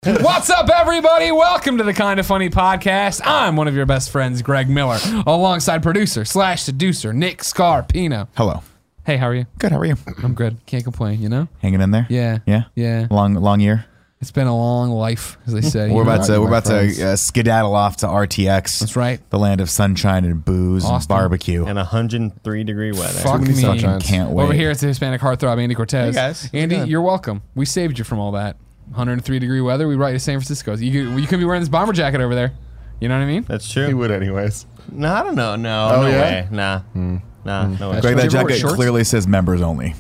What's up, everybody? Welcome to the Kinda Funny Podcast. I'm one of your best friends, Greg Miller, alongside producer / seducer Nick Scarpino. Hello. Hey, how are you? Good. How are you? I'm good. Can't complain, you know? Hanging in there? Yeah. Yeah. Long year. It's been a long life, as they say. We're about know? to skedaddle off to RTX. That's right. The land of sunshine and booze and barbecue. And 103-degree weather. Fuck me. Can't wait. Over here, it's the Hispanic heartthrob, Andy Cortez. Hey, guys. Andy, you're welcome. We saved you from all that. 103-degree weather. We brought you to San Francisco. You could be wearing this bomber jacket over there. You know what I mean? That's true. He would anyways. No, I don't know. No, Oh, no yeah? way. Nah. Nah, no way. Greg, Did that you ever wear jacket shorts? clearly says members only.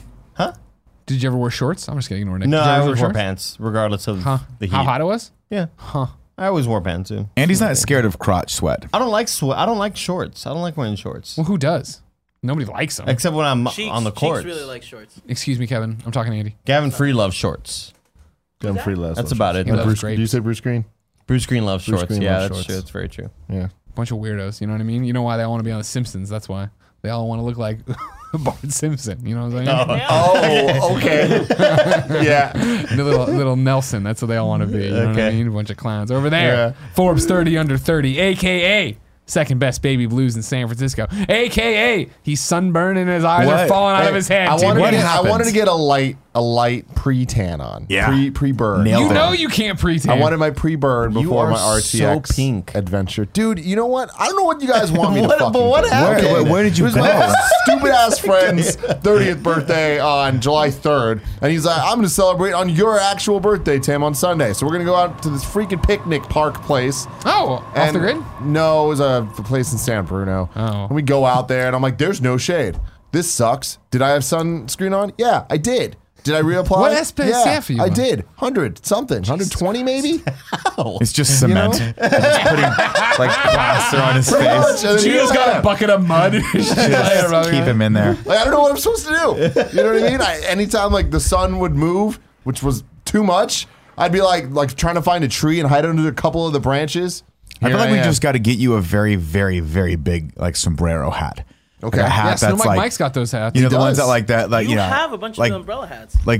Did you ever wear shorts? I'm just going to ignore Nick. No, Did you I ever always wear wore shorts? pants, regardless of the heat. How hot it was? Yeah. Huh. I always wore pants, too. Andy's not scared of crotch sweat. I don't like sweat. I don't like shorts. I don't like wearing shorts. Well, who does? Nobody likes them. Except when I'm Cheeks, on the court. Cheeks really like shorts. Excuse me, Kevin. I'm talking to Andy. Gavin Free loves shorts. Gavin Free loves. That's about it. He loves Bruce, grapes. do you say Bruce Green? Bruce Green loves Bruce shorts. Green Yeah, loves that's shorts. true. That's very true. Yeah. Bunch of weirdos. You know what I mean? You know why they all want to be on The Simpsons? That's why. They all want to look like Bart Simpson. You know what I'm saying? Oh, okay. Yeah. The little Nelson. That's what they all want to be. You know what I Okay. mean? A bunch of clowns. Over there, Yeah. Forbes 30 under 30, a.k.a. second best baby blues in San Francisco, a.k.a. he's sunburned and his eyes are What? falling out Hey, of his head. I dude. wanted, What to get a light pre-tan on. Yeah. Pre-burn. Nailed You it. know you can't pre-tan. I wanted my pre-burn You before are my so RTX pink. adventure. Dude, you know what? I don't know what you guys want me to What- fucking but what do. happened? Where did you It was go? my stupid-ass friend's 30th birthday on July 3rd, and he's like, I'm going to celebrate on your actual birthday, Tim, on Sunday. So we're going to go out to this freaking picnic park place. Oh, off the grid? No, it was a place in San Bruno. Oh. And we go out there, and I'm like, there's no shade. This sucks. Did I have sunscreen on? Yeah, I did. Did I reapply? What SPF yeah, for you? I did. 100 something. 120 maybe? It's just cement. Just putting like plaster on his Pretty much. face. And then You he just goes, got a bucket of mud. Just keep him in there. like, I don't know what I'm supposed to do. You know what I mean? Anytime like the sun would move, which was too much, I'd be like trying to find a tree and hide under a couple of the branches. I feel Here like we am. just got to get you a very, very, very big like sombrero hat. Okay. Like a hat Yeah, Snow that's Mike like Mike's got those hats. you know the does. ones that like that like You you know have a bunch like of umbrella hats. like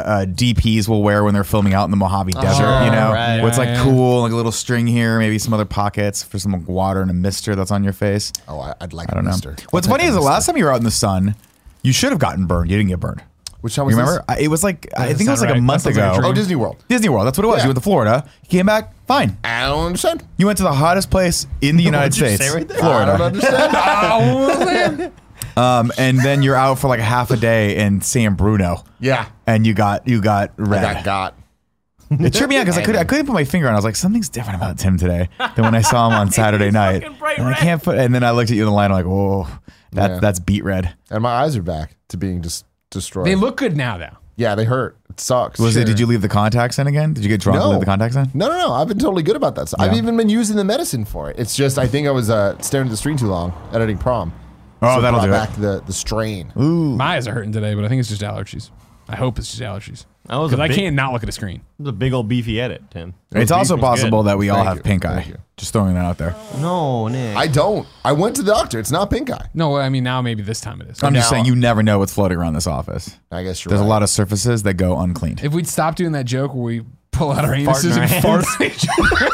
DPs will wear when they're filming out in the Mojave Desert, you know, right. where it's like Yeah. cool, like a little string here, maybe some other pockets for some like, water and a mister that's on your face. Oh, I'd like I don't know. Mister. What's funny is the last time you were out in the sun, you should have gotten burned. You didn't get burned. Which time You was remember? this? It was like I think it was sound like a right. month That sounds like a ago. dream. Oh, Disney World. Disney World. That's what it was. Yeah. You went to Florida. You came back fine. I don't understand. You went to the hottest place in the United What'd you States, say right there? I don't Florida. understand. And then you're out for like half a day in San Bruno, Yeah. and you got red. I got. It tripped me out because I couldn't put my finger on it. I was like, something's different about Tim today than when I saw him on Saturday night. fucking bright And I red. can't put. And then I looked at you in the line. I'm like, whoa, Yeah. that's beet red. And my eyes are back to being just destroyed. They look good now, though. Yeah, they hurt. It sucks. Was it? Did you leave the contacts in again? Did you get drunk and No. leave the contacts in? No. I've been totally good about that. I've Yeah. even been using the medicine for it. It's just I think I was staring at the screen too long editing prom. Oh, So that'll brought do back it. the strain. My eyes are hurting today, but I think it's just allergies. I hope it's just allergies. That was a Because I big- can't not look at a screen. It was a big old beefy edit, Tim. It's also beef was possible good. that we all Thank have you. pink Thank eye. you. Just throwing that out there. No, Nick. I don't. I went to the doctor. It's not pink eye. No, I mean, now maybe this time it is. I'm just now- saying you never know what's floating around this office. I guess you're There's right. a lot of surfaces that go uncleaned. If we'd stop doing that joke where we pull out our in anuses our and fart hands. on each other.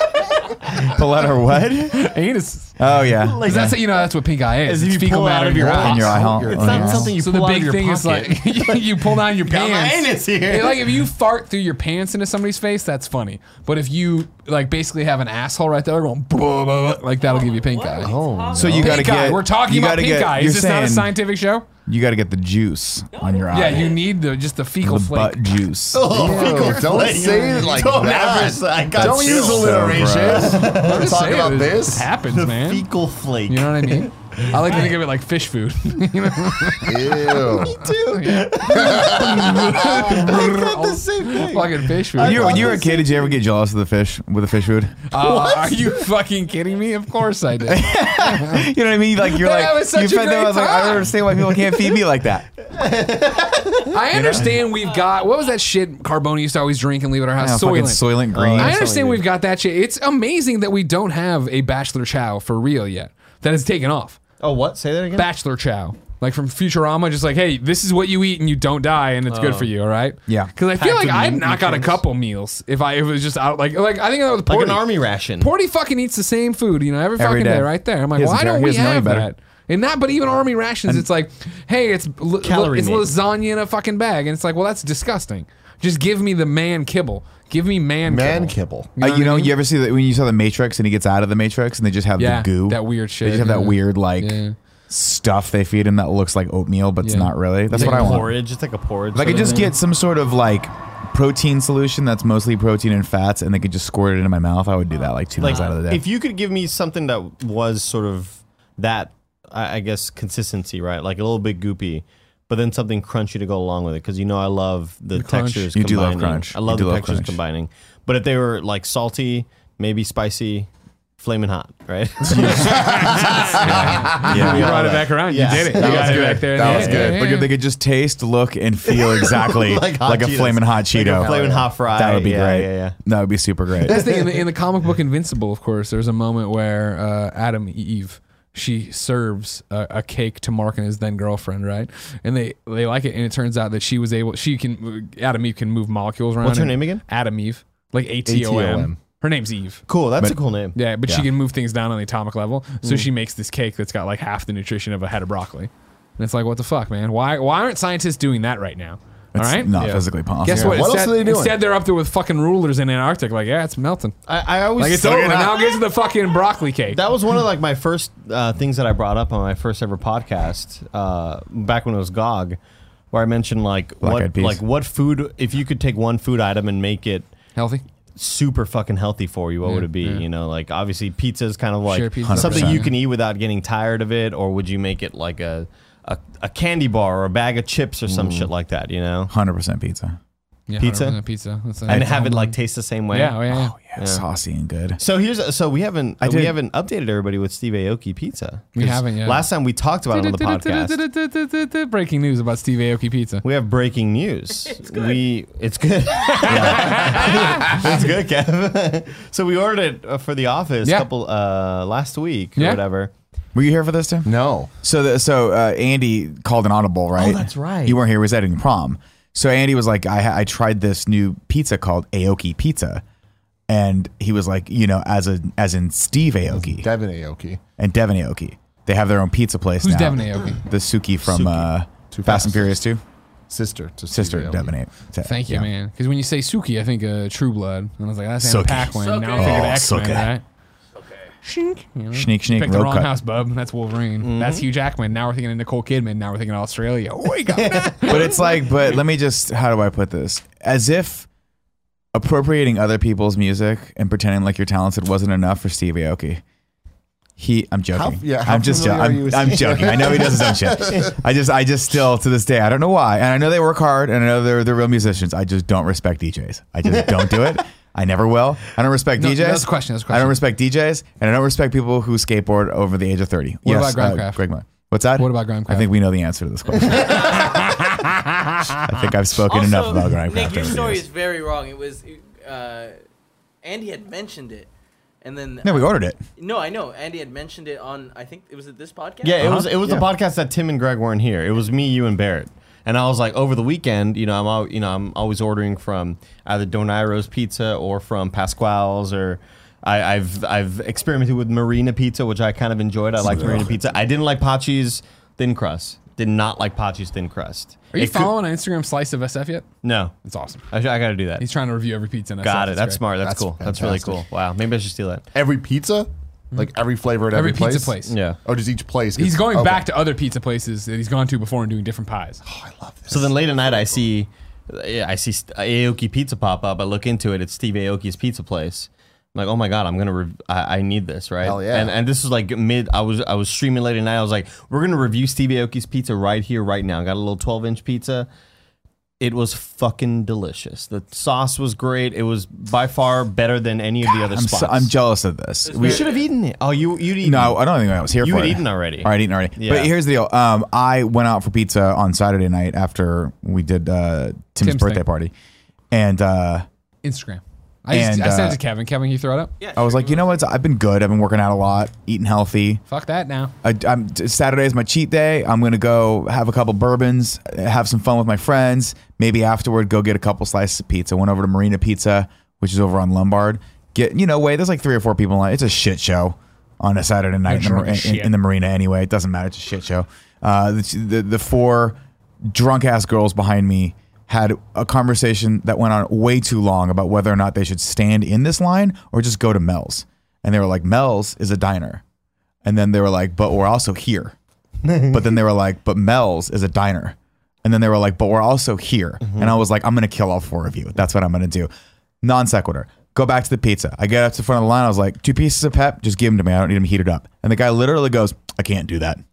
Pull out our what? Anus. Oh yeah. Because that's, that's what pink eye is. As if It's you fecal pull matter out of of your your eye. In your eye hole. It's Oh, not yeah. something you So pull the out big of your thing is pocket. like you pull down your Got my pants. anus here. Yeah, like if you fart through your pants into somebody's face, that's funny. But if you like basically have an asshole right there going blah, blah, blah, like that'll give you pink eye. So you got to Pink eye. get. We're talking you about gotta pink get- eye. you're Is this not a saying scientific show? You got to get the juice on your eye. Yeah, you need just the fecal the flake. butt juice. Ew, don't say it like Don't that. ever say- I got Don't use chills. alliteration. So We're Just talking saying, about it this. happens, The man. fecal flake. You know what I mean? I like to think of it like fish food. You know? Ew. the same thing. Fucking fish food. When you were a kid, did you ever get jealous of the fish with the fish food? Are you fucking kidding me? Of course I did. You know what I mean? Like you're That like was such you a fed them. I great was like, I time. don't understand why people can't feed me like that. I understand we've got, what was that shit Carboni used to always drink and leave at our house? Fucking Soylent. Soylent Green. I understand we've got that shit. It's amazing that we don't have a Bachelor Chow for real yet. That has taken off. Oh, what? Say that again? Bachelor Chow. Like from Futurama, just like, hey, this is what you eat and you don't die and it's good for you, all right? Yeah. Because I feel Packed like with I'd knock out a nutrients. couple meals if it was just out. Like I think that was Like Porty. an army ration. Porty fucking eats the same food, every fucking day. day right there. I'm like, He doesn't why care. don't He we doesn't know any have better. that? And not, but even army rations, it's like, hey, it's Calorie it's meat. lasagna in a fucking bag, and it's like, well, that's disgusting. Just give me the man kibble. Give me man kibble. You know what I mean? You ever see that when you saw the Matrix and he gets out of the Matrix and they just have Yeah, the goo? that weird shit. They just have that Yeah. weird like Yeah. stuff they feed him that looks like oatmeal, but it's Yeah. not really. That's It's what I like want. porridge. It's like a porridge. If I could sort of just thing. get some sort of like protein solution that's mostly protein and fats, and they could just squirt it into my mouth, I would do that like 2 like months out of the day. if you could give me something that was sort of that, I guess consistency, right? Like a little bit goopy, but then something crunchy to go along with it, because I love the crunch. textures. You do love combining. crunch. I love You do the love textures crunch. combining. But if they were like salty, maybe spicy, flaming hot, right? You brought it back around. Yeah. You did it. You That got was it good. back there. That Yeah, was yeah, good. yeah, Look, yeah. if they could just taste, look, and feel exactly Like like, hot a Cheetos. flaming hot Cheeto. Like a flaming hot fry. That would be Yeah, great. yeah, yeah. That would be super great. That's the thing. In the comic book Invincible, of course, there's a moment where Adam Eve, she serves a cake to Mark and his then girlfriend, right? And they like it, and it turns out that Adam Eve can move molecules around. What's her and name again? Adam Eve, like ATOM. ATOM. Her name's Eve. Cool. That's a cool name. Yeah, but she Yeah. can move things down on the atomic level. So she makes this cake that's got like half the nutrition of a head of broccoli. And it's like, what the fuck, man? Why aren't scientists doing that right now? All It's right? not Yeah. physically possible. Guess what? What else Instead, are they doing? instead, they're up there with fucking rulers in Antarctic. Like, yeah, it's melting. I always Like, it's over. Now get to the fucking broccoli cake. That was one of like my first things that I brought up on my first ever podcast back when it was GOG, where I mentioned like Eyed Peas. what food, if you could take one food item and make it Healthy? super fucking healthy for you, what would it be? yeah. You know, like obviously pizza is kind of Sure, like pizza. something 100%. you can eat without getting tired of it, or would you make it like a candy bar or a bag of chips or some shit like that, you know? 100% pizza. Yeah, Pizza? 100% Pizza. That's And have it like taste the same way. Yeah, oh, yeah, yeah. Oh yeah, saucy and good. So we haven't I did- updated everybody with Steve Aoki pizza. We 'Cause haven't yet. Last time we talked about it on the podcast. Breaking news about Steve Aoki Pizza. We have breaking news. It's good. It's good. It's good, Kev. So we ordered it for the office Yeah. couple last week or Yeah. whatever. Were you here for this, Tim? No. So Andy called an audible, right? Oh, that's right. You weren't here. He was editing prom. So Andy was like, I tried this new pizza called Aoki Pizza, and he was like, as in Steve Aoki Devin Aoki. and Devin Aoki. They have their own pizza place Who's now. Devin Aoki? The Suki from Too Fast and Fast. Furious 2. Sister to Sister Steve Aoki. Devin Aoki. Thank you, Yeah. man. Because when you say Suki, I think True Blood. And I was like, that's Anna Suki. Paquin. Now I'm Suki. thinking of Oh, X-Men, Suki. right? Shink. You know? Schneek, schneek, Picked the road wrong cut. house, bub. That's Wolverine. That's Hugh Jackman. Now we're thinking of Nicole Kidman. Now we're thinking of Australia. Oh, you got that. But it's like, but let me just, how do I put this? As if appropriating other people's music and pretending like you're talented wasn't enough for Steve Aoki. I'm joking. how I'm just familiar are you with I'm Steve? joking. I know he does his own shit. I just still to this day, I don't know why. And I know they work hard and I know they're real musicians. I just don't respect DJs. I just don't do it. I never will. I don't respect No, DJs. that's a question, that's a I don't question. respect DJs and I don't respect people who skateboard over the age of 30. What about Grimecraft? Greg Miller. What's that? What about Grimecraft? I think we know the answer to this question. I think I've spoken enough about Grimecraft. Nick, your over the story years. is very wrong. It was Andy had mentioned it, and then No, we ordered it. No, I know. Andy had mentioned it on. I think it was at this podcast. Yeah, it was Yeah. the podcast that Tim and Greg weren't here. It was me, you, and Barrett. And I was like, over the weekend, I'm always ordering from either Donairo's Pizza or from Pasquale's, or I've experimented with Marina Pizza, which I kind of enjoyed. I liked Marina Pizza. I didn't like Pachi's thin crust. Did not like Pachi's thin crust. Are you It could- following on Instagram Slice of SF yet? No, It's awesome. I got to do that. He's trying to review every pizza in SF. Got it. It's That's great. smart. That's That's cool. That's really cool. fantastic. Wow. Maybe I should steal that. Every pizza? Like every flavor at Every every, pizza place. Yeah. Oh, just each place. He's gets- going okay. back to other pizza places that he's gone to before and doing different pies. Oh, I love this. So then late at night, I see Aoki Pizza pop up. I look into it. It's Steve Aoki's pizza place. I'm like, oh my god, I'm gonna. I need this, right? Hell yeah. And this was like mid. I was streaming late at night. I was like, we're gonna review Steve Aoki's pizza right here, right now. Got a little 12-inch pizza. It was fucking delicious. The sauce was great. It was by far better than any of the other spots. I'm jealous of this. We should have eaten it. Oh, you'd eaten. No, I don't think I was here You for had it. eaten already. All right, eaten already. Yeah. But here's the deal. I went out for pizza on Saturday night after we did Tim's Tim's birthday thing. party. And Instagram. I sent it to Kevin. Kevin, can you throw it up? Yeah, I was like, you know what? I've been good. I've been working out a lot, eating healthy. Fuck that now. Saturday is my cheat day. I'm gonna go have a couple bourbons, have some fun with my friends. Maybe afterward, go get a couple slices of pizza. Went over to Marina Pizza, which is over on Lombard. There's like 3 or 4 people in line. It's a shit show on a Saturday night in the Marina. Anyway, it doesn't matter. It's a shit show. The 4 drunk ass girls behind me had a conversation that went on way too long about whether or not they should stand in this line or just go to Mel's. And they were like, Mel's is a diner. And then they were like, but we're also here. But then they were like, but Mel's is a diner. And then they were like, but we're also here. And I was like, I'm going to kill all 4 of you. That's what I'm going to do. Non sequitur. Go back to the pizza. I get up to the front of the line. I was like, 2 pieces of pep, just give them to me. I don't need them heated up. And the guy literally goes, I can't do that.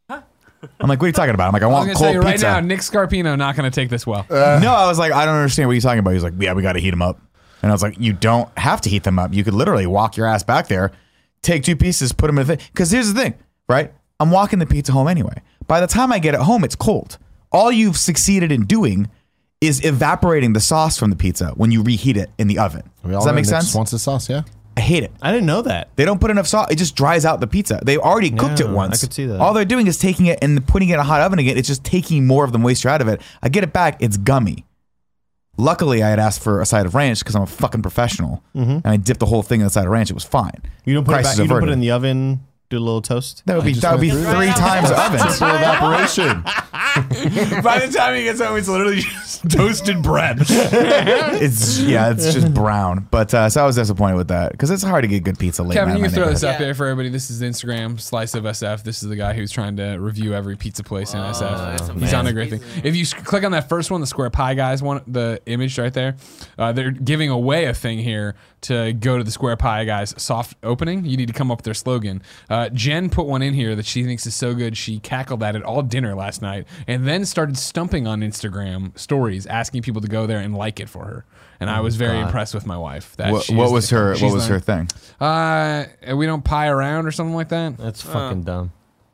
I'm like, what are you talking about? I'm like, I want cold pizza. Right now, Nick Scarpino not going to take this well. No, I was like, I don't understand what you're talking about. He's like, yeah, we got to heat them up. And I was like, you don't have to heat them up. You could literally walk your ass back there, take 2 pieces, put them in the thing. Because here's the thing, right? I'm walking the pizza home anyway. By the time I get it home, it's cold. All you've succeeded in doing is evaporating the sauce from the pizza when you reheat it in the oven. Does that make sense? Wants the sauce, yeah. I hate it. I didn't know that. They don't put enough sauce. It just dries out the pizza. They already cooked it once. I could see that. All they're doing is taking it and putting it in a hot oven again. It's just taking more of the moisture out of it. I get it back. It's gummy. Luckily, I had asked for a side of ranch because I'm a fucking professional. And I dipped the whole thing in the side of ranch. It was fine. You don't put it Crisis back, you don't put averted. it in the oven, do a little toast? That would be 3 times the oven. Simple evaporation. By the time he gets home, it's literally just toasted bread. It's just brown. But so I was disappointed with that because it's hard to get good pizza late Kevin, night you in can my throw this neighborhood. up there for everybody. This is Instagram, Slice of SF. This is the guy who's trying to review every pizza place in that's SF. some He's on a fancy great thing. pizza. If you click on that first one, the Square Pie Guys one, the image right there, they're giving away a thing here to go to the Square Pie Guys soft opening. You need to come up with their slogan. Jen put one in here that she thinks is so good, she cackled at it all dinner last night and then started stumping on Instagram stories, asking people to go there and like it for her. And I was very impressed with my wife. That What was her thing? we don't pie around or something like that. That's fucking dumb.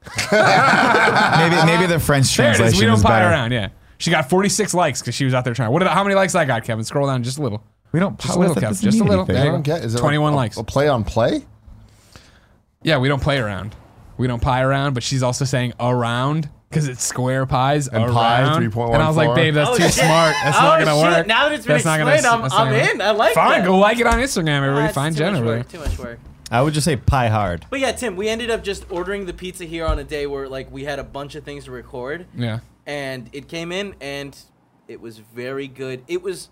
Maybe the French There it is. translation We don't is pie better. around. Yeah, she got 46 likes because she was out there trying. How many likes I got, Kevin? Scroll down just a little. We don't Just a little, that Kev. doesn't Just a mean little. anything. There I you don't go. get. Is it 21 a likes. A play on play? Yeah, we don't play around. We don't pie around, but she's also saying around because it's square pies And around. pie, 3.14. And I was like, babe, that's Oh, too shit. smart. That's Oh, not gonna shit. work. Now that it's been That's not gonna- explained, that's not I'm gonna- in. I like Fine, that. go like it on Instagram, everybody. That's Find too much Jen over there. work, Too much work. I would just say pie hard. But yeah, Tim, we ended up just ordering the pizza here on a day where like we had a bunch of things to record, Yeah. and it came in and it was very good. It was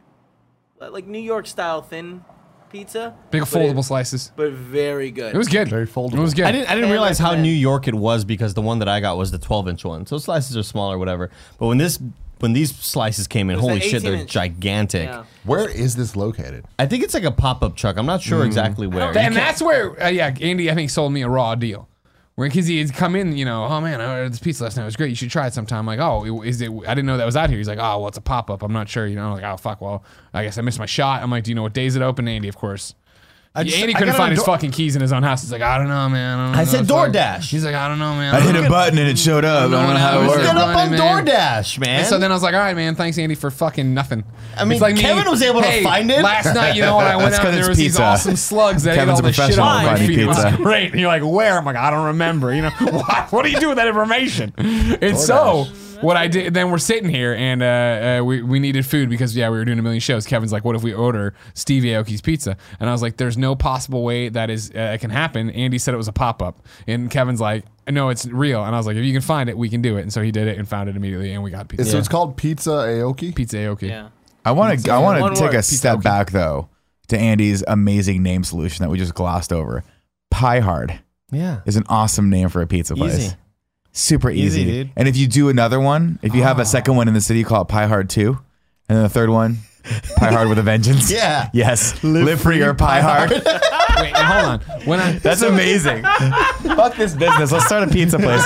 like New York style thin pizza, Big but foldable it- slices. but very good. It was good. Very foldable. It was good. I didn't Can't realize how recommend. New York it was because the one that I got was the 12-inch one. So slices are smaller, whatever. But when these slices came in, It was holy the shit, they're 18-inch. gigantic. Yeah. Where is this located? I think it's like a pop-up truck. I'm not sure exactly where. And that's where, Andy, I think, sold me a raw deal. Because he'd come in, oh man, I ordered this pizza last night. It was great. You should try it sometime. I'm like, oh, is it? I didn't know that was out here. He's like, oh, well, it's a pop up. I'm not sure. I'm like, oh fuck. Well, I guess I missed my shot. I'm like, do you know what days it open? Andy, of course. Andy couldn't find his fucking keys in his own house. He's like, I don't know, man. I said Fuck. DoorDash. He's like, I don't know, man. I hit a button and it showed up. I don't know how it Get worked. Get up on Man. DoorDash, man. And so then I was like, all right, man, thanks, Andy, for fucking nothing. I mean, It's like me, Kevin was able to hey, find it. Last night, when I went That's out, 'cause there it's was these pizza. awesome slugs that Kevin's ate all a the shit professional on my finding feet. It was pizza. great. And you're like, where? I'm like, I don't remember. What do you do with that information? And so what I did, then we're sitting here and we needed food because, we were doing a million shows. Kevin's like, what if we order Steve Aoki's pizza? And I was like, there's no possible way that it can happen. Andy said it was a pop-up. And Kevin's like, no, it's real. And I was like, if you can find it, we can do it. And so he did it and found it immediately and we got pizza. So it's called Pizza Aoki? Pizza Aoki. Yeah. I want to One take word. a step back though to Andy's amazing name solution that we just glossed over. Pie Hard yeah. is an awesome name for a pizza place. Easy. Super easy. Easy, dude. And if you do another one, if you have a second one in the city, call it Pie Hard 2. And then the third one, Pie Hard with a Vengeance. Yeah. Yes. Live free or Pie Hard. Wait, now, hold on. That's amazing. Fuck this business. Let's start a pizza place,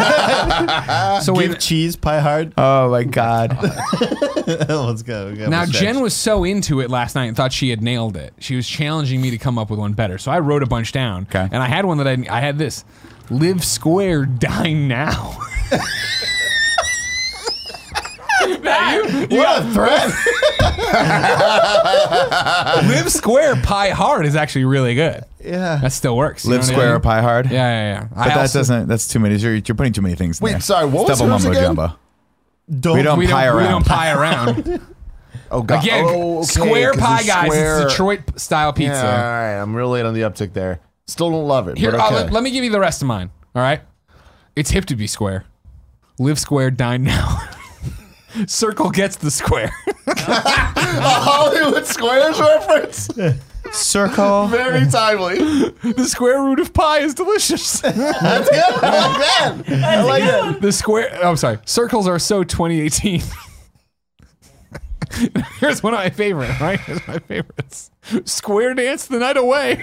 guys. So Give wait, cheese pie hard. Oh my God. Let's go. now Jen was so into it last night and thought she had nailed it. She was challenging me to come up with one better. So I wrote a bunch down. Okay. And I had one that I had this. Live square, die now. You got a threat? Live square pie hard is actually really good. Yeah. That still works. you Live know what I square mean? or pie hard. Yeah. But that doesn't. That's too many. You're putting too many things. In Wait, there. sorry, what It's was double yours mumbo again? jumbo. We don't pie around. We don't pie around. Oh, God. Again, Oh, okay, square 'cause pie there's guys. square- It's Detroit style pizza. Yeah, all right. I'm real late on the uptick there. Still don't love it. Here, but okay. let me give you the rest of mine. All right, it's hip to be square. Live square, dine now. Circle gets the square. A Hollywood Squares reference. Circle. Very timely. The square root of pie is delicious. That's good. I like that. I like that. The square. Oh, I'm sorry. Circles are so 2018. Here's one of my favorite. Right? Here's my favorites. Square dance the night away.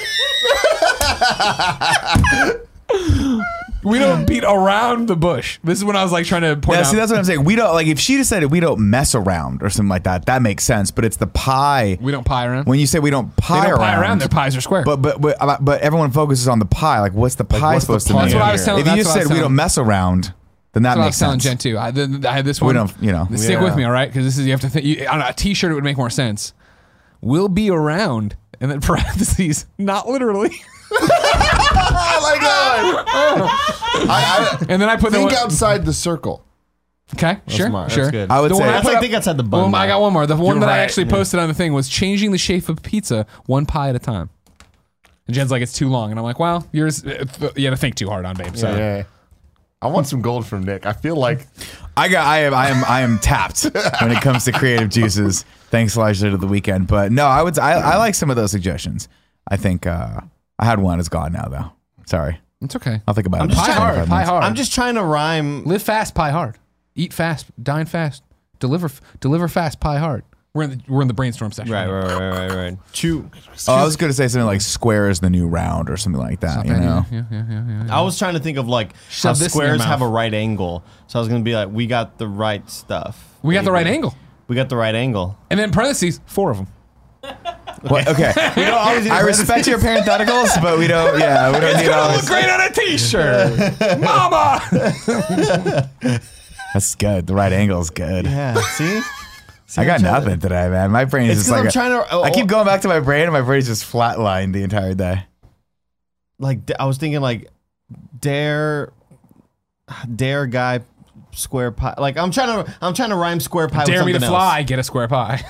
We don't beat around the bush. This is when I was like trying to point Yeah, out. see, that's what I'm saying. We don't like if she decided we don't mess around or something like that. That makes sense. But it's the pie. we don't pie around. When you say we don't They pie don't around, pie around. Their pies are square. but everyone focuses on the pie. Like, what's the pie what's the supposed to pie mean? That's what I was telling- If you that's just what I was said we telling- don't mess around, then that That's what I was makes telling sense. Jen too. I had this one. We don't, you know. Stick with Yeah. me, all right? Because this is you have to think. On a T-shirt, it would make more sense. We'll be around, and then parentheses, not literally. I like that one. I And then I put the think one. outside the circle. Okay, sure, smart. sure. That's good. I would The say one I That's put like up- think outside the bun. Well, I got one more. The one You're that I right, actually yeah. posted on the thing was changing the shape of pizza one pie at a time. And Jen's like, it's too long, and I'm like, well, yours. You had to think too hard on, babe. So Yeah. I want some gold from Nick. I feel like I am tapped when it comes to creative juices. Thanks largely to the weekend, but no, I like some of those suggestions. I think I had one. It's gone now though. Sorry, it's okay. I'll think about it. just Pie trying- hard, 25 pie minutes. hard. I'm just trying to rhyme. Live fast, pie hard. Eat fast, dine fast. Deliver fast, pie hard. We're in the brainstorm session. Right. Chew. Oh, I was going to say something like square is the new round or something like that. You know, Yeah. I was trying to think of like how Shove this in your squares have a mouth. right angle. So I was gonna be like, we got the right stuff. We got the right angle. We got the right angle. And then parentheses, 4 of them. What? Okay. I respect your parentheticals, but we don't. Yeah, we don't need all Look this. great on a T-shirt, Mama. That's good. The right angle is good. Yeah. See? I got nothing today, man. My brain is It's just 'cause like I'm trying to. I keep going back to my brain, and my brain's just flatlined the entire day. Like I was thinking like dare guy square pie. Like I'm trying to rhyme square pie Dare with me to something fly, get a square pie.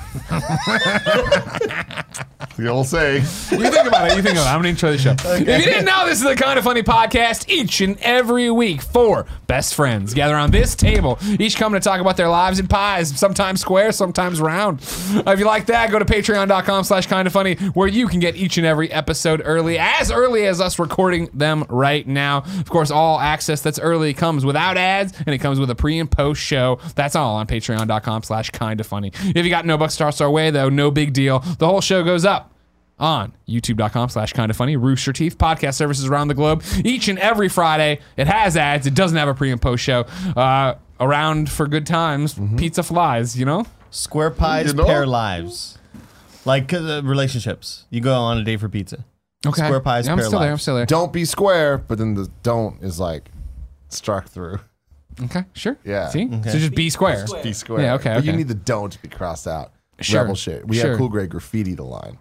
the old saying. You think about it. I'm going to enjoy the show. If you didn't know, this is the Kind of Funny podcast each and every week. 4 best friends gather on this table, each coming to talk about their lives in pies, sometimes square, sometimes round. If you like that, go to patreon.com/kindoffunny, where you can get each and every episode early as us recording them right now. Of course, all access that's early comes without ads, and it comes with a pre and post show. That's all on patreon.com/kindoffunny. If you got no bucks tossed our way, though, no big deal. The whole show goes up on youtube.com/kindoffunny, Rooster Teeth, podcast services around the globe. Each and every Friday, it has ads. It doesn't have a pre and post show. Around for good times, pizza flies, you know? Square pies You know? pair lives. Like relationships. You go on a date for pizza. Okay. Square pies Yeah, I'm pair still there. lives. I'm still there. Don't be square, but then the don't is like struck through. Okay, sure. Yeah. See? So just be square. Be square. Yeah, okay, But you okay. need the don't to be crossed out. Sure. Rebel shit. We Sure. have Cool Grey graffiti the line.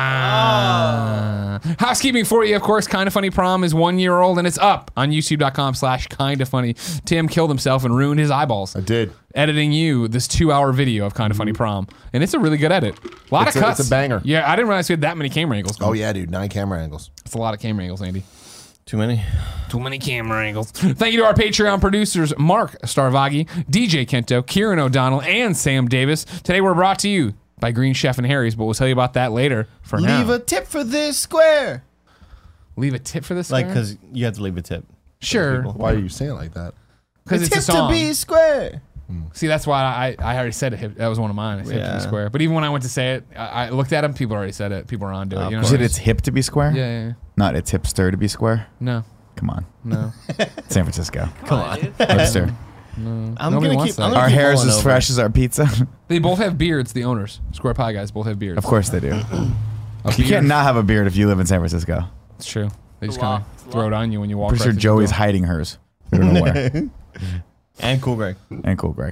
Wow. Housekeeping for you, of course. Kind of Funny Prom is 1 year old and it's up on youtube.com/kindoffunny. Tim killed himself and ruined his eyeballs. I did. Editing you this 2-hour video of Kind of Funny Prom. And it's a really good edit. A lot It's of a- cuts. it's a banger. Yeah, I didn't realize we had that many camera angles. Oh yeah, dude. 9 camera angles. It's a lot of camera angles, Andy. Too many. Too many camera angles. Thank you to our Patreon producers, Mark Starvagi, DJ Kento, Kieran O'Donnell, and Sam Davis. Today we're brought to you by Green Chef and Harry's, but we'll tell you about that later. For now, Leave a tip for this square. leave a tip for this. Like, guy? because you have to leave a tip. Sure, people. Why are you saying it like that? because A it's a tip song. to be square. See, that's why I already said it. That was one of mine. I said Yeah. to be square. But even when I went to say it, I looked at them. People already said it. People were on to it. You know You what said I mean? it's hip to be square, yeah. not it's hipster to be square. No, Come on, no. San Francisco, Come on. hipster. I'm Nobody gonna wants keep. I'm that. gonna Our keep hair is mulling as over. fresh as our pizza. They both have beards. The owners, Square Pie guys, both have beards. Of course they do. A You beard. can't not have a beard if you live in San Francisco. It's true. They just The law. kind It's the of throw law. it on you when you walk. Pretty right sure through the Joey's door. hiding hers. We don't know where. And Cool Greg. And Cool Greg.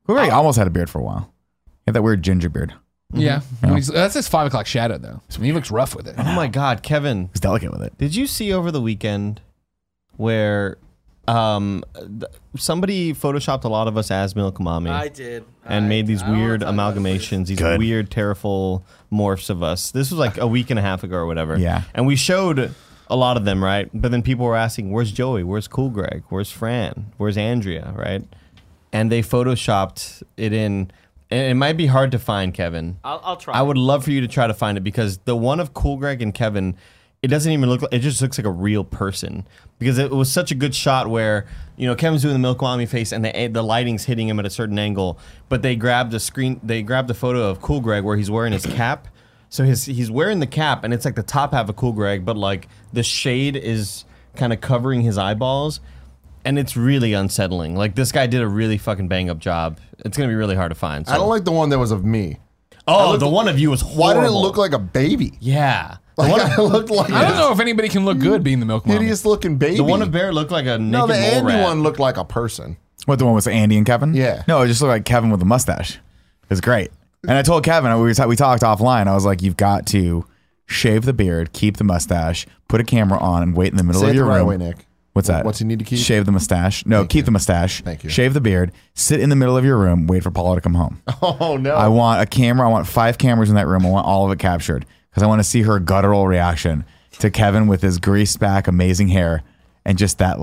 Cool Greg almost had a beard for a while. He had that weird ginger beard. Yeah. That's his 5 o'clock shadow, though. So he looks rough with it. Oh my God, Kevin. He's delicate with it. Did you see over the weekend where somebody photoshopped a lot of us as Milk Mommy? I did. And made these I don't wanna weird talk about amalgamations, these Good. weird terrible morphs of us. This was like a week and a half ago or whatever. Yeah. And we showed a lot of them, right? But then people were asking, where's Joey? Where's Cool Greg? Where's Fran? Where's Andrea, right? And they photoshopped it in. And it might be hard to find, Kevin. I'll try. I would love for you to try to find it because the one of Cool Greg and Kevin, it doesn't even look like, it just looks like a real person because it was such a good shot where, you know, Kevin's doing the Milk Mommy face and the lighting's hitting him at a certain angle, but they grabbed a photo of Cool Greg where he's wearing his cap. So he's wearing the cap and it's like the top half of Cool Greg, but like the shade is kind of covering his eyeballs. And it's really unsettling. Like, this guy did a really fucking bang-up job. It's going to be really hard to find. So. I don't like the one that was of me. Oh, the one of you was horrible. Why did it look like a baby? Yeah. Like I looked like I don't know if anybody can look good being the Milk Mommy. hideous looking baby. The one of Bear looked like a naked no, the mole Andy rat. one looked like a person. What, the one with Andy and Kevin? Yeah. No, it just looked like Kevin with a mustache. It was great. And I told Kevin, we talked offline. I was like, you've got to shave the beard, keep the mustache, put a camera on, and wait in the middle Say of it your the right room. way, Nick. What's that? What's he need to keep? Shave the mustache. No, keep the mustache. Thank you. Shave the beard. Sit in the middle of your room. Wait for Paula to come home. Oh no! I want a camera. I want 5 cameras in that room. I want all of it captured because I want to see her guttural reaction to Kevin with his greased back, amazing hair, and just that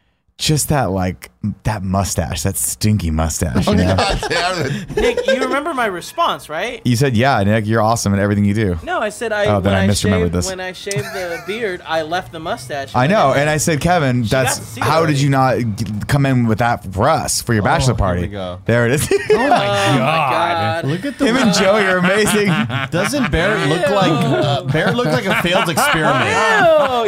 that mustache, that stinky mustache. You know? God damn it! Nick, you remember my response, right? You said, "Yeah, Nick, you're awesome at everything you do." No, I said Oh, then I misremembered this. when I shaved the beard, I left the mustache. I know, and I said, Kevin, got to that's see it how already. did you not come in with that for us for your bachelor here party? we go. There it is. Oh my god! Look at the Him and Joey are amazing. Doesn't Barrett look like Barrett looked like a failed experiment? Oh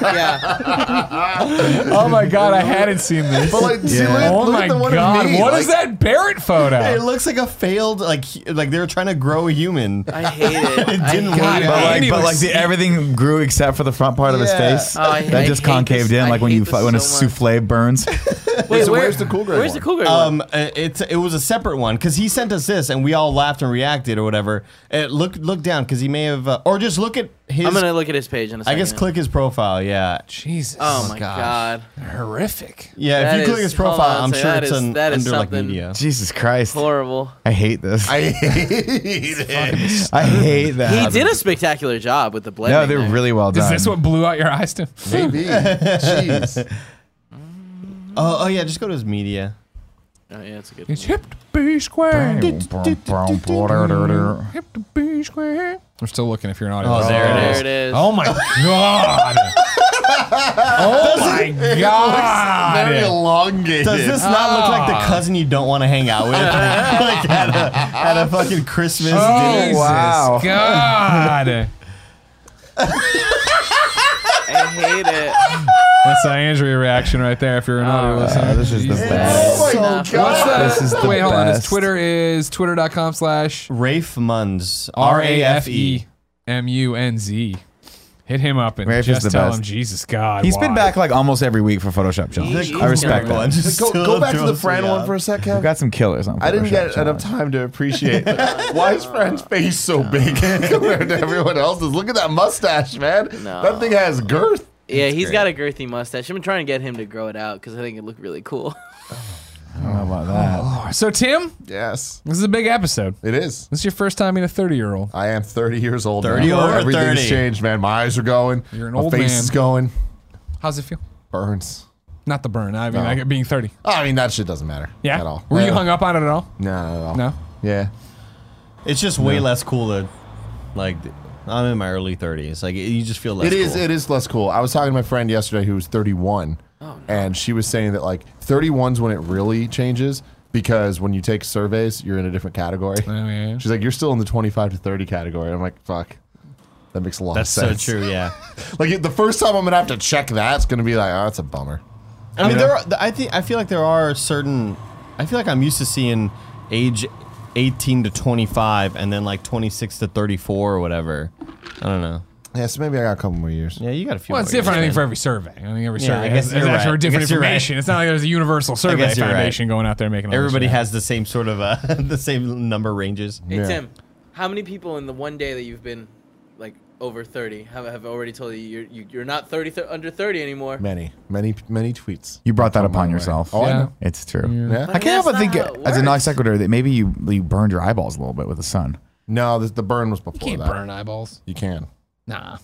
yeah. Oh my God, I hadn't seen this. But like, see, Yeah. Oh look my at the one God, of me. what like, is that Barrett photo? It looks like a failed like they were trying to grow a human. I hate it. It didn't I work hate out. it. Andy looks- Everything grew except for the front part of his Yeah. face. Oh, I that just hate concaved this. in, I like when hate you this when a so much. souffle burns. Wait, So where's the Cool Greg Where's one? the Cool Greg one? It was a separate one because he sent us this and we all laughed and reacted or whatever. Look down because he may have or just look at his. I'm gonna look at his page in a I second. guess click his profile. Yeah, Jesus. Oh my gosh. god! Horrific. yeah. That if you click is- his profile, hold on, I'm so sure that it's is- under that is like something. media. Jesus Christ. Horrible. I hate this. I hate it. I hate that. He did a spectacular job with the blending. No, they're there. really well done. Is this what blew out your eyes, Tim? Maybe. Jeez. Oh yeah, just go to his media. Oh yeah, that's a good. It's hip to be square. Hip We're to be square. We're still looking if you're an audio. Oh, there it There is. it is. Oh my God. Oh my Very God. elongated. Does this not look like the cousin you don't want to hang out with? Like at a fucking Christmas dinner? Jesus wow. God. I hate it. That's the Andrea reaction right there if you're an audio listener. this is the Jesus. best. Oh my Enough. God. What's the, This is the wait, hold on. His best. Twitter is twitter.com/ Rafe Munz. RAFEMUNZ. Hit him up and Rafe is just the tell best. him, Jesus God. He's why? been back like almost every week for Photoshop challenge. He's I respect terrible. that. Go back to the Fran one for a sec, We've Kev. got some killers on I didn't Photoshop get challenge. enough time to appreciate why is Fran's face so big compared to everyone else's. Look at that mustache, man. No. That thing has girth. Yeah, he's got a girthy mustache. I've been trying to get him to grow it out because I think it looked really cool. I don't know about that. So, Tim, Yes, this is a big episode. it is. This is your first time being a 30-year-old. I am 30 years old. 30 now. over Everything's 30. changed, man. My eyes are going. You're an My old face man. is going. How's it feel? Burns. Not the burn. I mean, No. like it being 30. I mean, that shit doesn't matter. Yeah? At all. Were you Yeah. hung up on it at all? No, not at all. No? Yeah. It's just way less cool to, like, I'm in my early 30s. Like, you just feel less It is. cool. It is less cool. I was talking to my friend yesterday who was 31, and she was saying that like 31's when it really changes because when you take surveys, you're in a different category. Oh, yeah. She's like, you're still in the 25 to 30 category. I'm like, fuck. That makes a lot That's of so sense. true, yeah. Like the first time I'm gonna have to check that, it's gonna be like, oh, that's a bummer. I mean, You know? I feel like there are certain. I feel like I'm used to seeing age 18 to 25, and then like 26 to 34 or whatever. I don't know. Yeah, so maybe I got a couple more years. Yeah, you got a few. Well, it's more different, I years, think, for man. every survey. I think every Yeah, survey I guess has you're actually right. different I guess you're right. information. It's not like there's a universal survey guess you're right. foundation going out there making all this Everybody shit. has the same sort of the same number ranges. Hey Yeah. Tim, how many people in the one day that you've been like over 30 have already told you you're not 30 under 30 anymore? Many tweets. You brought that Come my upon way. yourself. Oh, I Yeah. know. It's true. Yeah. But I can't help but that's think, not how it as a non works. sequitur, that maybe you burned your eyeballs a little bit with the sun. No, the burn was before You can't that. burn eyeballs. You can. Nah.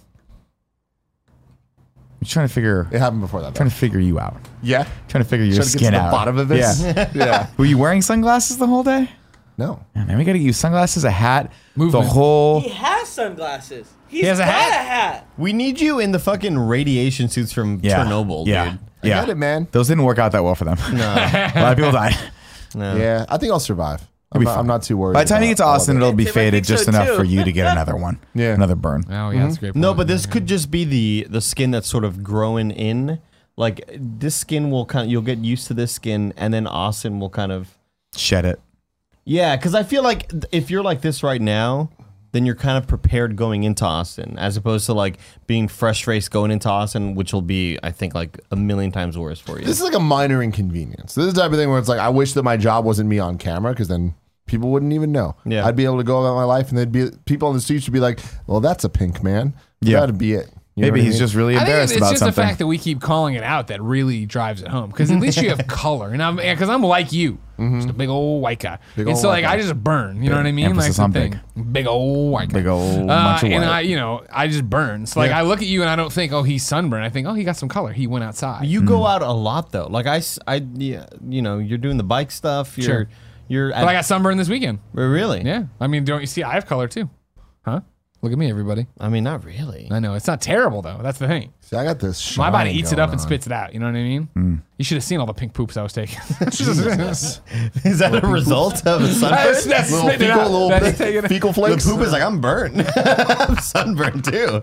I'm trying to figure, It happened before that. trying to figure you out. Yeah. Trying to figure your Trying to get skin to the out. bottom of this. Yeah. Yeah. Were you wearing sunglasses the whole day? No. Man, we got to use sunglasses, a hat, Movement. the whole. He has sunglasses. He has a got hat? a hat. We need you in the fucking radiation suits from Yeah. Chernobyl, Yeah. dude. I Yeah. get it, man. Those didn't work out that well for them. No, A lot of people died. no. Yeah, I think I'll survive. You'll be I'm fine. not too worried. By the time you about get to all of Austin, it. it'll be Tim, I faded think so just enough too. for you to get another one. Yeah. Another burn. Oh, yeah, that's a great. No, point. but this could just be the skin that's sort of growing in. Like this skin will you'll get used to this skin, and then Austin will kind of. Shed it. Yeah, because I feel like if you're like this right now, then you're kind of prepared going into Austin, as opposed to like being fresh faced going into Austin, which will be, I think, like a million times worse for you. This is like a minor inconvenience. This is the type of thing where it's like, I wish that my job wasn't me on camera, because then people wouldn't even know. Yeah. I'd be able to go about my life, and they'd be people on the streets would be like, "Well, that's a pink man." Yeah. That'd be it. You know Maybe what I he's mean? just really I think embarrassed it's about just something. the fact that we keep calling it out that really drives it home. Because at least you have color, and because I'm like you, just a big old white guy. Big and old so white like guy. I just burn. You know what I mean? Emphasis like on the thing, big old white guy. Big old bunch of and white. I just burn. So like Yeah. I look at you and I don't think, oh, he's sunburned. I think, oh, he got some color. He went outside. You go out a lot though. Like yeah, you know, you're doing the bike stuff. Sure. You're. But I got sunburned this weekend. Really? Yeah. I mean, don't you see? I have color too. Huh? Look at me, everybody. I mean, not really. I know it's not terrible though. That's the thing. See, I got this. My body shine eats it up going and on. spits it out. You know what I mean? You should have seen all the pink poops I was taking. Is that a result of a sunburn? That's Little spitting it fecal, out. little That's bit- taking it. fecal The flakes. poop is like, I'm burned. I'm sunburned too.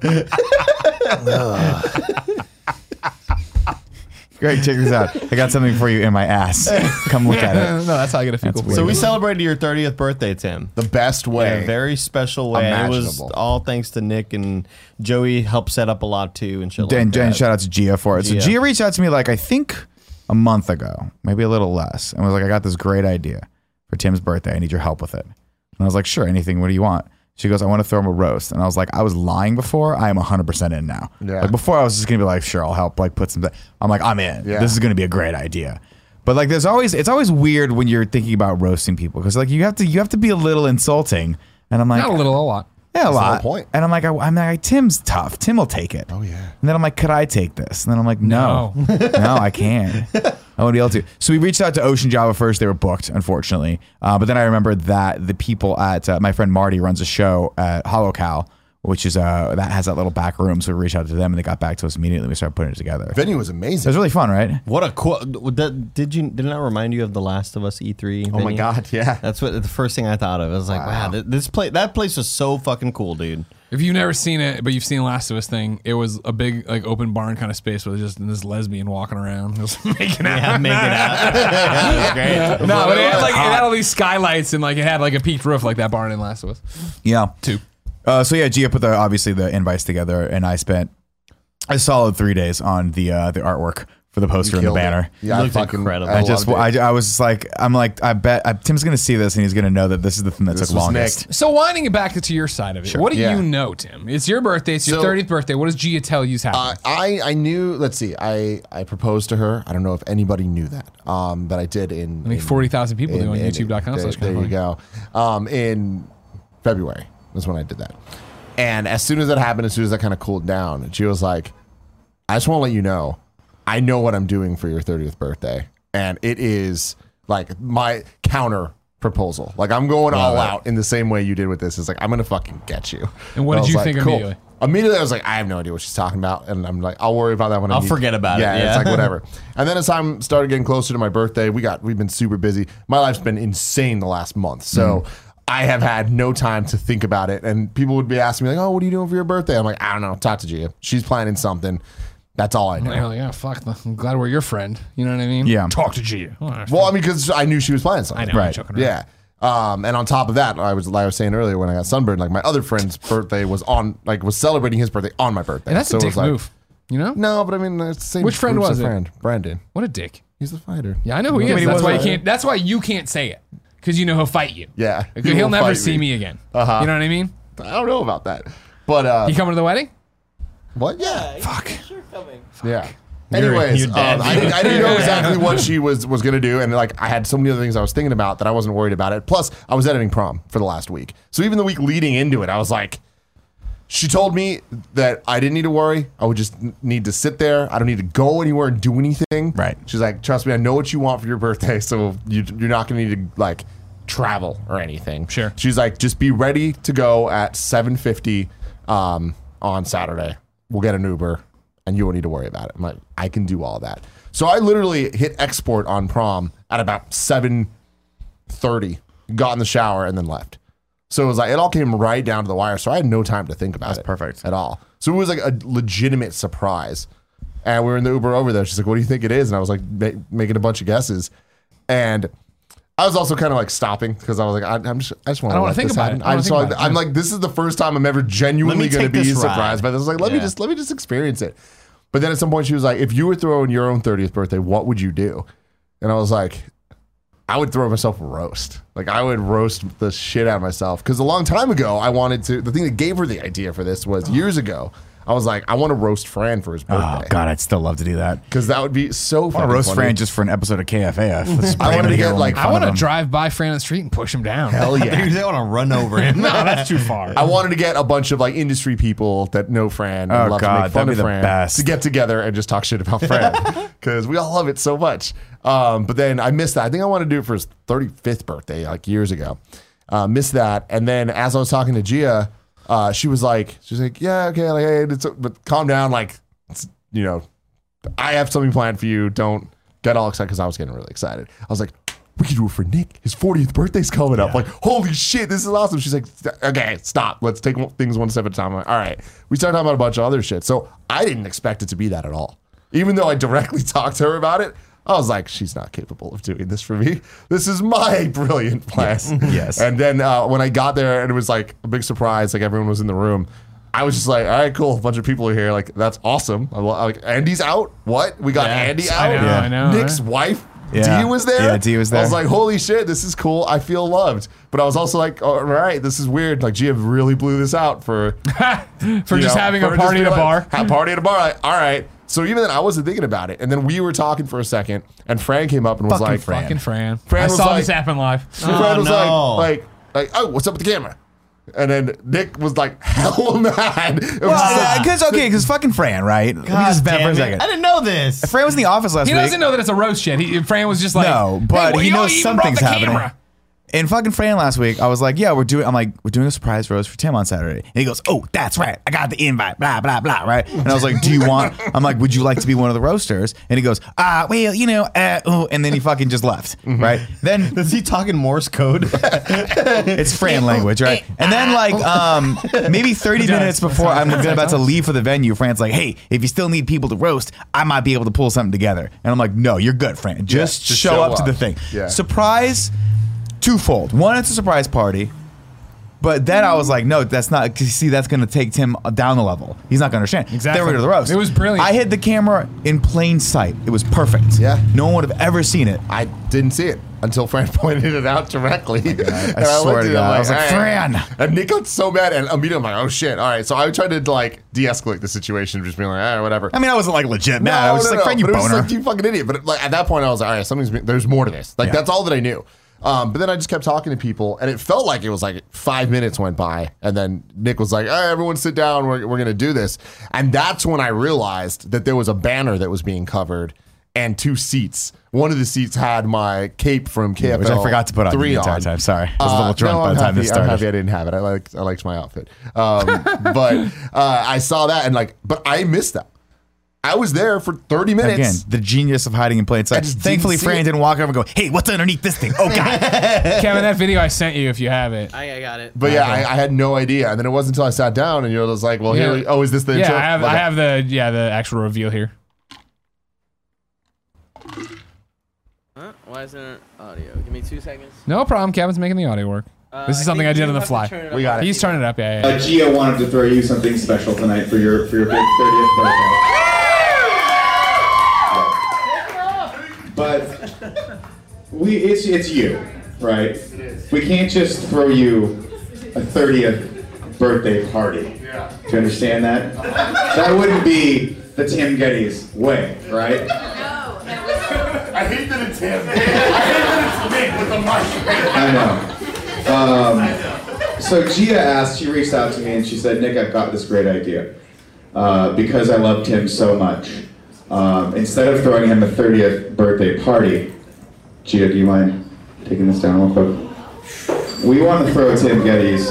Greg, check this out. I got something for you in my ass. Come look at No, it. that's how I get a fecal. That's So we weird. celebrated your 30th birthday, Tim. the best In way. a very special way. It was Imaginable. all thanks to Nick, and Joey helped set up a lot too and shit like And that. shout out to Gia for it. So Gia. Gia reached out to me like I think a month ago, maybe a little less, and was like, I got this great idea for Tim's birthday. I need your help with it. And I was like, sure, anything. What do you want? She goes, I want to throw him a roast. And I was like, I was lying before. I am 100% in now. Yeah. Like before I was just going to be like, sure, I'll help. Like put some, I'm like, I'm in. Yeah. This is going to be a great idea. But like, it's always weird when you're thinking about roasting people. Cause like you have to be a little insulting. And I'm like, Not a little, a lot. yeah, a the lot. whole point. And I'm like, Tim's tough. Tim will take it. Oh, yeah. And then I'm like, could I take this? And then I'm like, no, no, I can't. I won't be able to. So we reached out to Ocean Java first. They were booked, unfortunately. But then I remembered that the people at my friend Marty runs a show at Hollow Cow, which is that has that little back room. So we reached out to them and they got back to us immediately. We started putting it together. Venue was It amazing. was really fun, right? What a cool! Did it not remind you of The Last of Us E3? Oh my venue? God, yeah. That's what the first thing I thought of. I was like, wow, that place was so fucking cool, dude. If you've never seen it, but you've seen Last of Us thing, it was a big like open barn kind of space with just this lesbian walking around, just making out. Yeah, making out. That was great. No, but it had all these skylights and like it had like a peaked roof like that barn in Last of Us. Yeah. 2. So yeah, Gia put obviously the invites together, and I spent a solid 3 days on the artwork for the poster and the Killed it. banner. Yeah, I Looked fucking incredible. I loved it. was just like, I bet Tim's gonna see this and he's gonna know that this is the thing that This took was longest. Nick. So winding it back to your side of it, what do Yeah. you know, Tim? It's your birthday. It's your So- 30th birthday. What does Gia tell you's happening? I knew. Let's see. I proposed to her. I don't know if anybody knew that. That I did in. I think 40,000 people do on YouTube.com. There you go. In February was when I did that. And as soon as that happened, as soon as that kind of cooled down, she was like, "I just want to let you know, I know what I'm doing for your 30th birthday, and it is like my counter." Proposal. Like I'm going all out in the same way you did with this. It's like I'm gonna fucking get you. And what I did was you like, think cool. immediately? Immediately, I was like, I have no idea what she's talking about, and I'm like, I'll worry about that when I'll forget about it, Yeah, yeah. it's like whatever. And then as time started getting closer to my birthday, we've been super busy. My life's been insane the last month, so I have had no time to think about it. And people would be asking me like, "Oh, what are you doing for your birthday?" I'm like, I don't know. Talk to Gia. She's planning something. That's all I know. You're like, yeah, fuck. I'm glad we're your friend. You know what I mean? Yeah. Talk to Gia. Oh, Well, I mean, because I knew she was planning something. I know. I'm right. joking around. Yeah. And on top of that, like I was saying earlier, when I got sunburned, like my other friend's birthday was celebrating his birthday on my birthday. And that's So a it dick was like, move. You know? No, but I mean, it's the same. Which friend group's was of it? Friend Brandon. What a dick. He's the fighter. Yeah, I know who he Yeah, but is. he That's was why you right. can't. That's why you can't say it because you know he'll fight you. Yeah, He'll will never fight see me again. Uh-huh. You know what I mean? I don't know about that, but He coming to the wedding? what? Yeah, Fuck. Sure coming. yeah. Anyways, you're dead. I didn't know exactly what she was gonna do, and like I had so many other things I was thinking about that I wasn't worried about it. Plus, I was editing prom for the last week, so even the week leading into it, I was like, she told me that I didn't need to worry. I would just need to sit there. I don't need to go anywhere and do anything. Right. She's like, trust me, I know what you want for your birthday, so you're not gonna need to like travel or anything. Sure. She's like, just be ready to go at 7:50 on Saturday. We'll get an Uber. And you won't need to worry about it. I'm like, I can do all that. So I literally hit export on prom at about 7:30, got in the shower, and then left. So it was like, it all came right down to the wire. So I had no time to think about it. perfect. At all. So it was like a legitimate surprise. And we were in the Uber over there. She's like, what do you think it is? And I was like, making a bunch of guesses. And I was also kind of like stopping because I was like, I just want to wanna think about it. I don't wanna think about it. I'm like, this is the first time I'm ever genuinely Let me going to take be this surprised ride. by this. Like, let me just experience it. But then at some point she was like, if you were throwing your own 30th birthday, what would you do? And I was like, I would throw myself a roast. Like I would roast the shit out of myself. Because a long time ago, the thing that gave her the idea for this was years ago. I was like, I want to roast Fran for his Oh birthday. God, I'd still love to do that. Because that would be so I want fucking to roast funny. Fran just for an episode of KFAF. Let's just I bring wanted him to here get, when we like, make I fun want of to him. drive by Fran on the street and push him down. Hell yeah. They want to run over him. No, that's too far. I wanted to get a bunch of like industry people that know Fran and Oh, love to God, make fun that'd of be the Fran best. to get together and just talk shit about Fran because we all love it so much. But then I missed that. I think I wanted to do it for his 35th birthday like years ago. Missed that. And then as I was talking to Gia, she was like, yeah, okay, like, hey, but calm down. Like, you know, I have something planned for you. Don't get all excited because I was getting really excited. I was like, we can do it for Nick. His 40th birthday's coming up. Like, holy shit, this is awesome. She's like, okay, stop. Let's take things one step at a time. I'm like, all right. We started talking about a bunch of other shit. So I didn't expect it to be that at all. Even though I directly talked to her about it, I was like, she's not capable of doing this for me. This is my brilliant plan. Yes. And then when I got there and it was like a big surprise, like everyone was in the room, I was just like, all right, cool. A bunch of people are here. Like, that's awesome. I'm like, Andy's out? What? We got Yeah. Andy I out? know, I know, Nick's right? wife, Yeah. Dee was there? Yeah, Dee was I was there. like, holy shit, this is cool. I feel loved. But I was also like, all right, this is weird. Like, Gia really blew this out for For just having a party at a bar. Have party at a bar. Like, all right. So even then, I wasn't thinking about it. And then we were talking for a second, and Fran came up and was Fucking like, Fran. Fucking Fran. Fran I was saw like- this happen live. Fran was no. like, oh, what's up with the camera? And then Nick was like, hella mad. It was just like- Well, because fucking Fran, right? Let me just vent for a Damn it. second. I didn't know this. Fran was in the office last He week. doesn't know that it's a roast yet. Fran was just like, No, but hey, he you knows even brought something's the happening. camera. And fucking Fran last week, I was like, yeah, we're doing a surprise roast for Tim on Saturday. And he goes, oh, that's right. I got the invite, blah, blah, blah, right? And I was like, I'm like, would you like to be one of the roasters? And he goes, well, you know, and then he fucking just left, right? Then Is he talking Morse code? it's Fran language, right? And then like maybe 30 minutes before I'm about to leave for the venue, Fran's like, hey, if you still need people to roast, I might be able to pull something together. And I'm like, no, you're good, Fran. Just show up to the thing. Yeah. Surprise, twofold. One, it's a surprise party. But then I was like, no, that's not, because see, that's going to take Tim down the level. He's not going to understand. Exactly. Then we're going to the roast. It was brilliant. I hid the camera in plain sight. It was perfect. Yeah. No one would have ever seen it. I didn't see it until Fran pointed it out directly. And I swear looked to at it, God. I'm I was like, "All right." Fran. And Nick got so mad, and immediately I'm like, oh shit, all right. So I tried to like de-escalate the situation, just being like, all right, whatever. I mean, I wasn't like legit mad. I was just like, Fran, you but it was boner. just like, you fucking idiot. But like at that point, I was like, all right, there's more to this. Like Yeah. that's all that I knew. But then I just kept talking to people, and it felt like it was like 5 minutes went by, and then Nick was like, all right, everyone sit down. We're going to do this. And that's when I realized that there was a banner that was being covered and 2 seats. One of the seats had my cape from KFL, Which I forgot to put on 3 the entire time. Sorry. I was a little drunk no, by I'm the time happy, this I'm started. happy I didn't have it. I liked my outfit. But I saw that, and like, but I missed that. I was there for 30 minutes. Again, the genius of hiding in plain sight. just Thankfully, didn't see Fran it. didn't walk over and go, hey, what's underneath this thing? Oh, God. Kevin, that video I sent you, if you have it. I got it. But yeah, I had no idea, and then it wasn't until I sat down and you were just like, "Well, Yeah. here. Oh, is this the intro?" Yeah, I Like, have the actual reveal here. Why isn't it audio? Give me 2 seconds. No problem. Kevin's making the audio work. This is something I did on the fly. We got it. He's turning it up. Yeah. Gia wanted to throw you something special tonight for your big 30th birthday. But it's you, right? We can't just throw you a 30th birthday party. Do you understand that? That wouldn't be the Tim Geddes way, right? I hate that it's him. I hate that it's Nick with the mushroom. I know. So Gia asked, she reached out to me and she said, Nick, I've got this great idea. Because I love Tim so much. Instead of throwing him a 30th birthday party, Gia, do you mind taking this down real quick? We want to throw Tim Geddes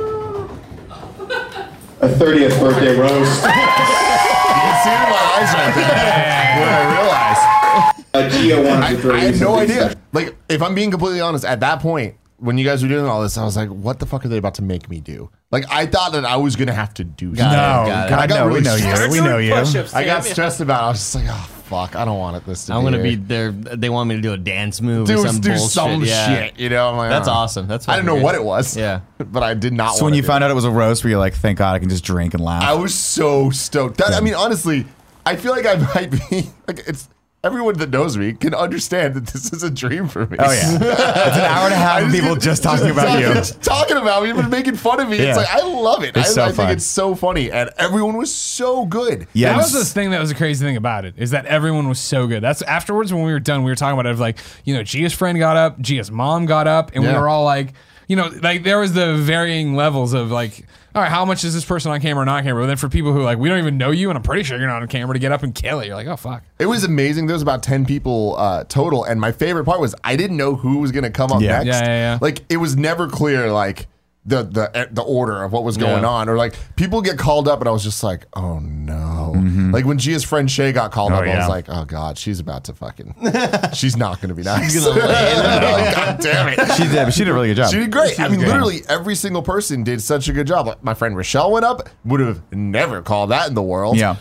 a 30th birthday roast. You can see it in my eyes right there. When I realized. Gia wanted to throw I you had no something idea. special. Like, if I'm being completely honest, at that point, when you guys were doing all this, I was like, what the fuck are they about to make me do? Like, I thought that I was going to have to do something. God, no, we know you. We know you. I got stressed about it. I was just like, oh, fuck, I don't want this to I'm be gonna here. be there. They want me to do a dance move or do some bullshit. some Yeah. shit, you know? I'm like, That's oh. awesome. That's I didn't know fucking what good. it was. Yeah. But I did not So when you found out it was a roast, were you like, thank God I can just drink and laugh? I was so stoked. That, I mean, honestly, I feel like I might be, like, it's, everyone that knows me can understand that this is a dream for me. Oh, yeah. It's an hour and a half of people just talking about you. Talking about me, but making fun of me. Yeah. It's like, I love it. It's so I think fun. it's so funny. And everyone was so good. Yeah. That was the thing that was the crazy thing about it, is that everyone was so good. That's afterwards when we were done, we were talking about it of like, you know, Gia's friend got up, Gia's mom got up, and we Yeah. were all like, you know, like there was the varying levels of like, all right, how much is this person on camera or not camera? But then for people who like, we don't even know you, and I'm pretty sure you're not on camera, to get up and kill it, you're like, oh fuck. It was amazing. There was about 10 people total. And my favorite part was I didn't know who was going to come up Yeah. next. Yeah. Like, it was never clear, like, the order of what was going on, or like people get called up and I was just like, oh no. Like when Gia's friend Shay got called up, I yeah. was like, oh god, she's about to fucking she's not gonna be nice. She's gonna lay it God damn it. She did, but she did a really good job. She did great. I mean, great. literally every single person did such a good job. Like, my friend Rochelle went up, would have never called that in the world. Yeah.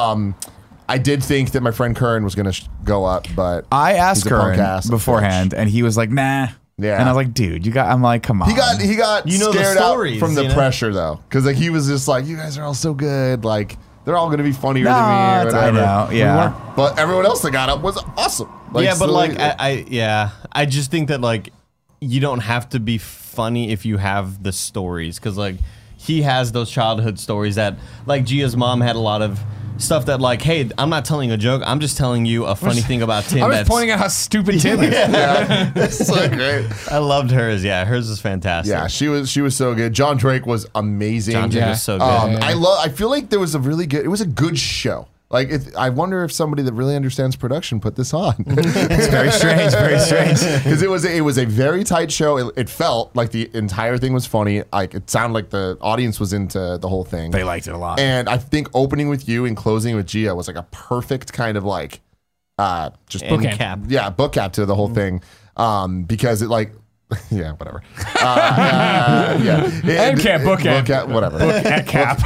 I did think that my friend Curran was going to go up, but I asked he's a punk Curran ass beforehand, and he was like, nah. Yeah. And I was like, dude, I'm like, come on. He got You know the scared stories, out from the you know? pressure though, because like he was just like, you guys are all so good, like they're all gonna be funnier than me or I whatever. know, yeah. But everyone else that got up was awesome. Like, yeah, but so, like I just think that like you don't have to be funny if you have the stories, because like he has those childhood stories that like Gia's mom had a lot of stuff that like, hey, I'm not telling a joke, I'm just telling you a funny thing about Tim. I was that's pointing out how stupid Tim is. yeah, it's so great. I loved hers. Yeah, hers is fantastic. Yeah, she was so good. John Drake was amazing. John Drake Yeah. was so good. I feel like there was a really good. It was a good show. Like, I wonder if somebody that really understands production put this on. It's very strange, very strange. Because it was a very tight show. It felt like the entire thing was funny. Like, it sounded like the audience was into the whole thing. They liked it a lot. And I think opening with you and closing with Gia was like a perfect kind of like just End Bookend. cap. yeah, book cap to the whole thing. Because it like yeah, whatever. Yeah. End cap, book cap. Whatever. At cap.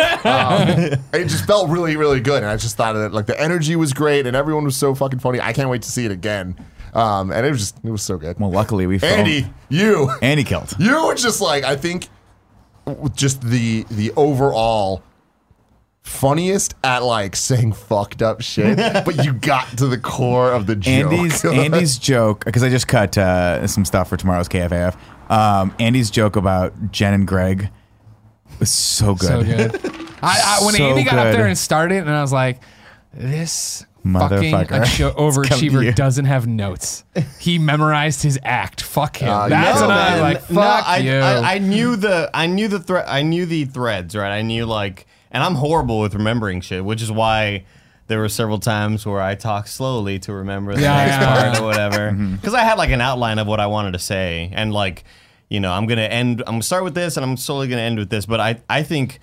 It just felt really, really good. And I just thought that like the energy was great and everyone was so fucking funny. I can't wait to see it again. And it was so good. Well, luckily we filmed. Andy killed. you were just like, I think just the overall funniest at like saying fucked up shit, but you got to the core of the joke. Andy's joke, because I just cut some stuff for tomorrow's KFAF. Andy's joke about Jen and Greg was so good. So good. When So Andy got up good. there and started, and I was like, this fucking Motherfucker. overachiever doesn't have notes. He memorized his act. Fuck him. That's no, when I was man. like, fuck you. I knew the threads, right? I knew like, and I'm horrible with remembering shit, which is why there were several times where I talked slowly to remember the next part or whatever. Because I had like an outline of what I wanted to say, and like, you know, I'm gonna start with this, and I'm slowly gonna end with this. But I think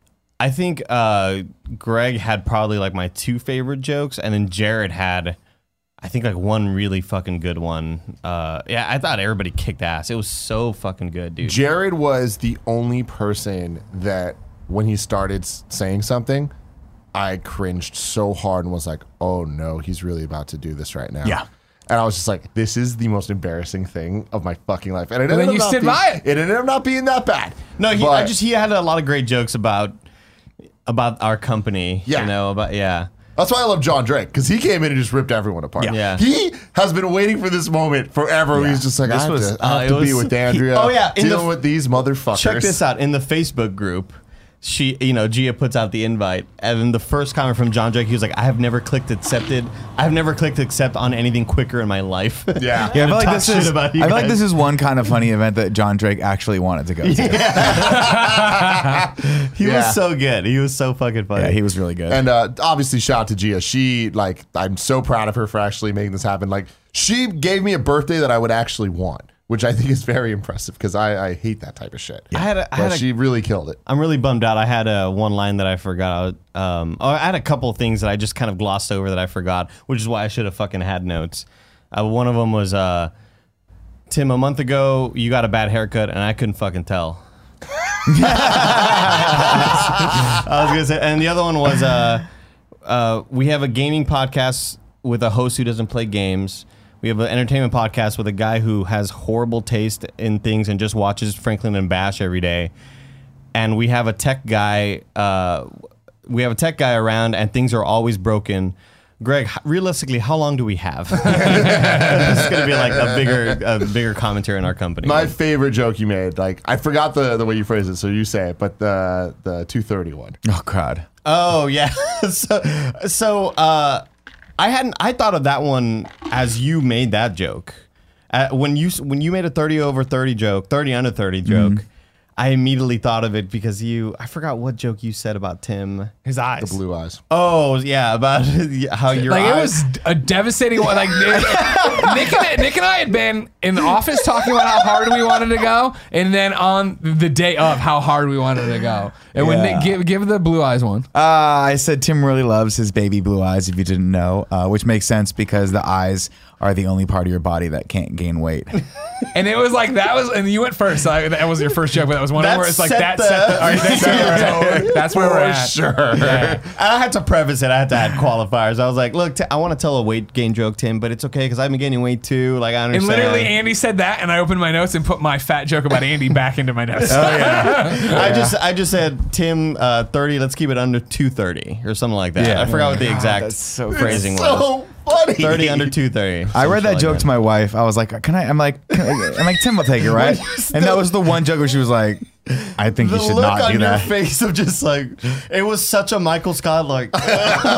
Greg had probably like my two favorite jokes, and then Jared had, I think, like one really fucking good one. Yeah, I thought everybody kicked ass. It was so fucking good, dude. Jared was the only person that when he started saying something, I cringed so hard and was like, oh no, he's really about to do this right now. Yeah. And I was just like, this is the most embarrassing thing of my fucking life. And it then ended up you not stood being- by it. It ended up not being that bad. No, But- he had a lot of great jokes about our company. Yeah. You know, about That's why I love John Drake, because he came in and just ripped everyone apart. Yeah. He has been waiting for this moment forever. He's just like, I have to, I have it to be was- with Andrea. in dealing with these motherfuckers. Check this out. In the Facebook group, Gia puts out the invite, and then the first comment from John Drake, he was like, I have never clicked accepted. I've never clicked accept on anything quicker in my life. Yeah. Yeah, I feel like Talk this shit is. I about you feel like guys. this is one kind of funny event that John Drake actually wanted to go to. He Yeah. was so good. He was so fucking funny. Yeah, he was really good. And obviously, shout out to Gia. She, like, I'm so proud of her for actually making this happen. Like, she gave me a birthday that I would actually want, which I think is very impressive because I hate that type of shit. But she really killed it. I'm really bummed out. I had one line that I forgot. I had a couple of things that I just kind of glossed over that I forgot, which is why I should have fucking had notes. One of them was, Tim, a month ago, you got a bad haircut, and I couldn't fucking tell. I was gonna say, and the other one was, we have a gaming podcast with a host who doesn't play games. We have an entertainment podcast with a guy who has horrible taste in things and just watches Franklin and Bash every day. And we have a tech guy. Around, and things are always broken. Greg, realistically, how long do we have? This is going to be like a bigger commentary in our company. My favorite joke you made, like, I forgot the way you phrased it, so you say it, but the 230 one. Oh God. Oh yeah. so I thought of that one as you made that joke. When you made a 30 over 30 joke, 30 under 30 joke, I immediately thought of it because I forgot what joke you said about Tim. His eyes. The blue eyes. Oh yeah, about how your Like, eyes. it was a devastating one. Like, Nick and I had been in the office talking about how hard we wanted to go, and then on the day of how hard we wanted to go. And when Yeah. Nick give the blue eyes one. I said Tim really loves his baby blue eyes, if you didn't know, which makes sense because the eyes are the only part of your body that can't gain weight. And it was like, and you went first. So that was your first joke, but that was one That where it's like, set that set the, all right, that's where we're at. That's where we're For at. sure. Yeah. I had to preface it. I had to add qualifiers. I was like, look, I want to tell a weight gain joke, Tim, but it's okay because I've been gaining weight too. Like, I And understand. literally, Andy said that, and I opened my notes and put my fat joke about Andy back into my notes. I just said, Tim, 30, let's keep it under 230 or something like that. Yeah. I forgot what the exact that's so phrasing was. So funny. 30 under 230. I read that joke to my wife. I was like, I'm like, Tim will take it, right? And that was the one joke where she was like, I think The you should look not on do your that. face of just like, it was such a Michael Scott like. But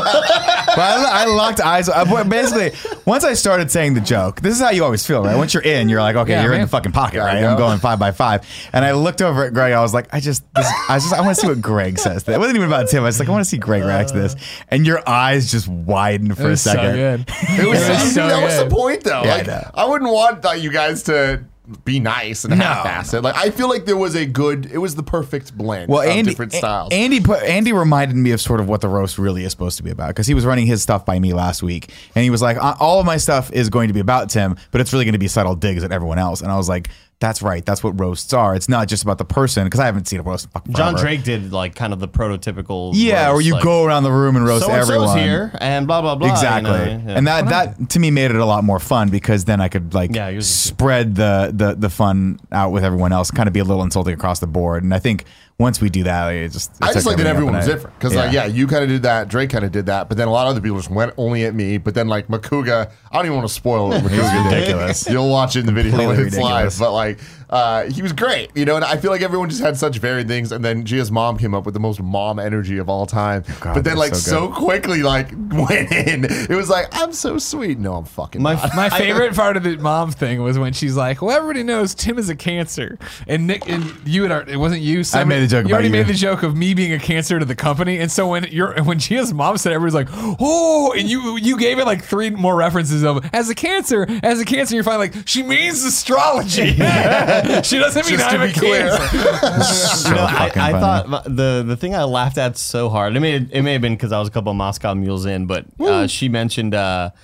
I locked eyes. Basically, once I started saying the joke, this is how you always feel, right? Once you're in, you're like, okay, Yeah, you're in man. the fucking pocket, Yeah, right? yeah. I'm going 5 by 5. And I looked over at Greg. I was like, I want to see what Greg says. It wasn't even about Tim. I was like, I want to see Greg react to this. And your eyes just widened for It a was so second. good. It was, so that was good. the point, though. Yeah, I Like, know. I wouldn't want you guys to be nice and No. half-ass it. Like, I feel like it was the perfect blend of different styles. Andy reminded me of sort of what the roast really is supposed to be about, because he was running his stuff by me last week, and he was like, all of my stuff is going to be about Tim, but it's really going to be subtle digs at everyone else. And I was like, that's right. That's what roasts are. It's not just about the person, because I haven't seen a roast in fucking John forever. Drake did like kind of the prototypical. Yeah, roast, where you like, go around the room and roast so-and-so's everyone. here and blah blah blah. Exactly. You know, yeah. And that to me made it a lot more fun, because then I could like Yeah, yours is good. spread the fun out with everyone else, kind of be a little insulting across the board. And I think once we do that, it just I just like that everyone was different. Because, you kind of did that. Drake kind of did that. But then a lot of other people just went only at me. But then, like, Makuga, I don't even want to spoil what Makuga did. ridiculous. You'll watch it in the video when Completely it's ridiculous. live. But, like, he was great. You know, and I feel like everyone just had such varied things. And then Gia's mom came up with the most mom energy of all time. God, but then, that like, was so so quickly, like, went in. It was like, I'm so sweet. No, I'm fucking not. My favorite part of the mom thing was when she's like, "Well, everybody knows Tim is a cancer," and Nick and you had it wasn't you. made the joke You already about you. made the joke of me being a cancer to the company, and so when Gia's mom said, everybody's like, "Oh," and you gave it like 3 more references of as a cancer. You're finally like, she means astrology. She doesn't mean Just to I'm a be clear. cancer. So You know, fucking I funny. thought the thing I laughed at so hard. It may have been because I was a couple of Moscow Mules in, but she mentioned,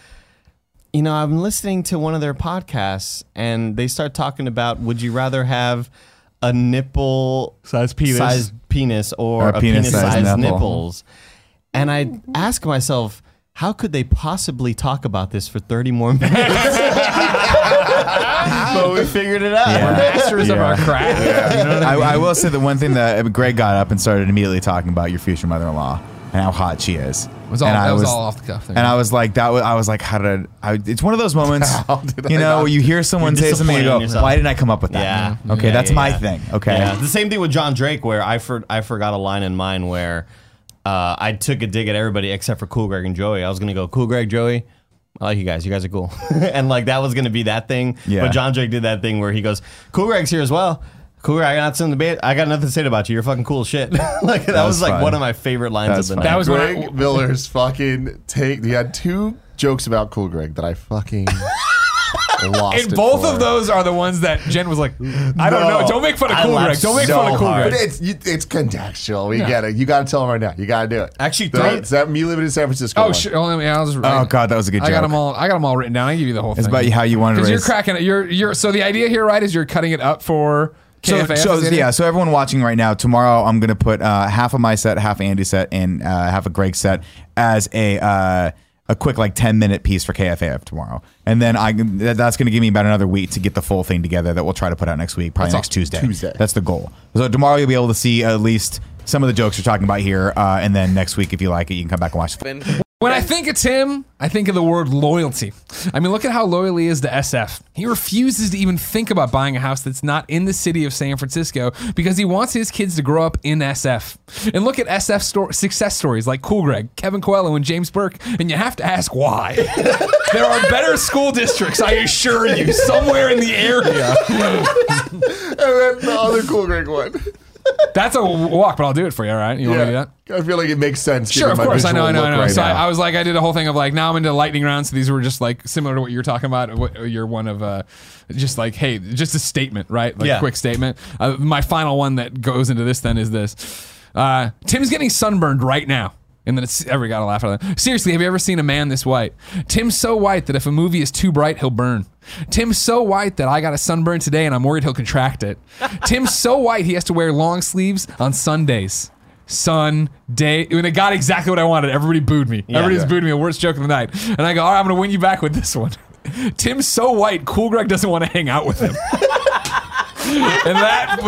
I'm listening to one of their podcasts, and they start talking about, would you rather have a Size penis. sized penis or Or a penis-sized penis-sized nipple. nipples? And I ask myself, how could they possibly talk about this for 30 more minutes? But we figured it out. We're masters of our craft. You know what I mean? I will say the one thing that Greg got up and started immediately talking about your future mother-in-law and how hot she is. It was all, that was all off the cuff there. And I was like, I was like, how did I? It's one of those moments, you know, where you hear someone You're say something and you go, disappointed in yourself. why didn't I come up with that? Yeah. Okay, Yeah, that's yeah, my yeah. thing. Okay. Yeah. The same thing with John Drake, where I forgot a line in mine where I took a dig at everybody except for Cool Greg and Joey. I was going to go, Cool Greg, Joey, I like you guys. You guys are cool. And like that was going to be that thing. Yeah. But John Drake did that thing where he goes, Cool Greg's here as well. Cool Greg, I got nothing to say about you. You're fucking cool as shit. Like that was like fun. one of my favorite lines That's of the fun. night. That was when Greg Miller's fucking take. He had 2 jokes about Cool Greg that I fucking lost. and it both for. of those are the ones that Jen was like, I don't know. Don't make fun of I Cool Greg. laughed Don't make so fun of Cool hard. Greg. But it's contextual. We get it. You got to tell him right now. You got to do it. Actually, Is that me living in San Francisco? Oh, one? shit. I'll just Oh God, that was a good joke. I got them all. I got them all written down. I give you the whole thing. It's about how you wanted to because you're raise. cracking it. You're. So the idea here, right, is you're cutting it up for KFAF. So everyone watching right now, tomorrow I'm going to put half of my set, half Andy's set, and half of Greg's set as a quick like 10-minute piece for KFAF tomorrow, and then that's going to give me about another week to get the full thing together that we'll try to put out next week, probably next Tuesday. That's the goal. So tomorrow you'll be able to see at least some of the jokes you're talking about here, and then next week if you like it, you can come back and watch. When I think of Tim, I think of the word loyalty. I mean, look at how loyal he is to SF. He refuses to even think about buying a house that's not in the city of San Francisco because he wants his kids to grow up in SF. And look at SF success stories like Cool Greg, Kevin Coelho, and James Burke, and you have to ask why. There are better school districts, I assure you, somewhere in the area. And then the other Cool Greg one. That's a walk, but I'll do it for you, all right? You want me to do that? I feel like it makes sense. Sure, given of my course. I know. visual look right So now. I was like, I did a whole thing of like, now I'm into lightning rounds. So these were just like similar to what you're talking about. You're one of just like, hey, just a statement, right? Like a quick statement. My final one that goes into this then is this. Tim's getting sunburned right now. And then it's every gotta laugh at that. Seriously, have you ever seen a man this white? Tim's so white that if a movie is too bright, he'll burn. Tim's so white that I got a sunburn today and I'm worried he'll contract it. Tim's so white he has to wear long sleeves on Sundays. Sunday. When it got exactly what I wanted, everybody booed me. Everybody's booed me. The worst joke of the night. And I go, all right, I'm gonna win you back with this one. Tim's so white, Cool Greg doesn't want to hang out with him. And that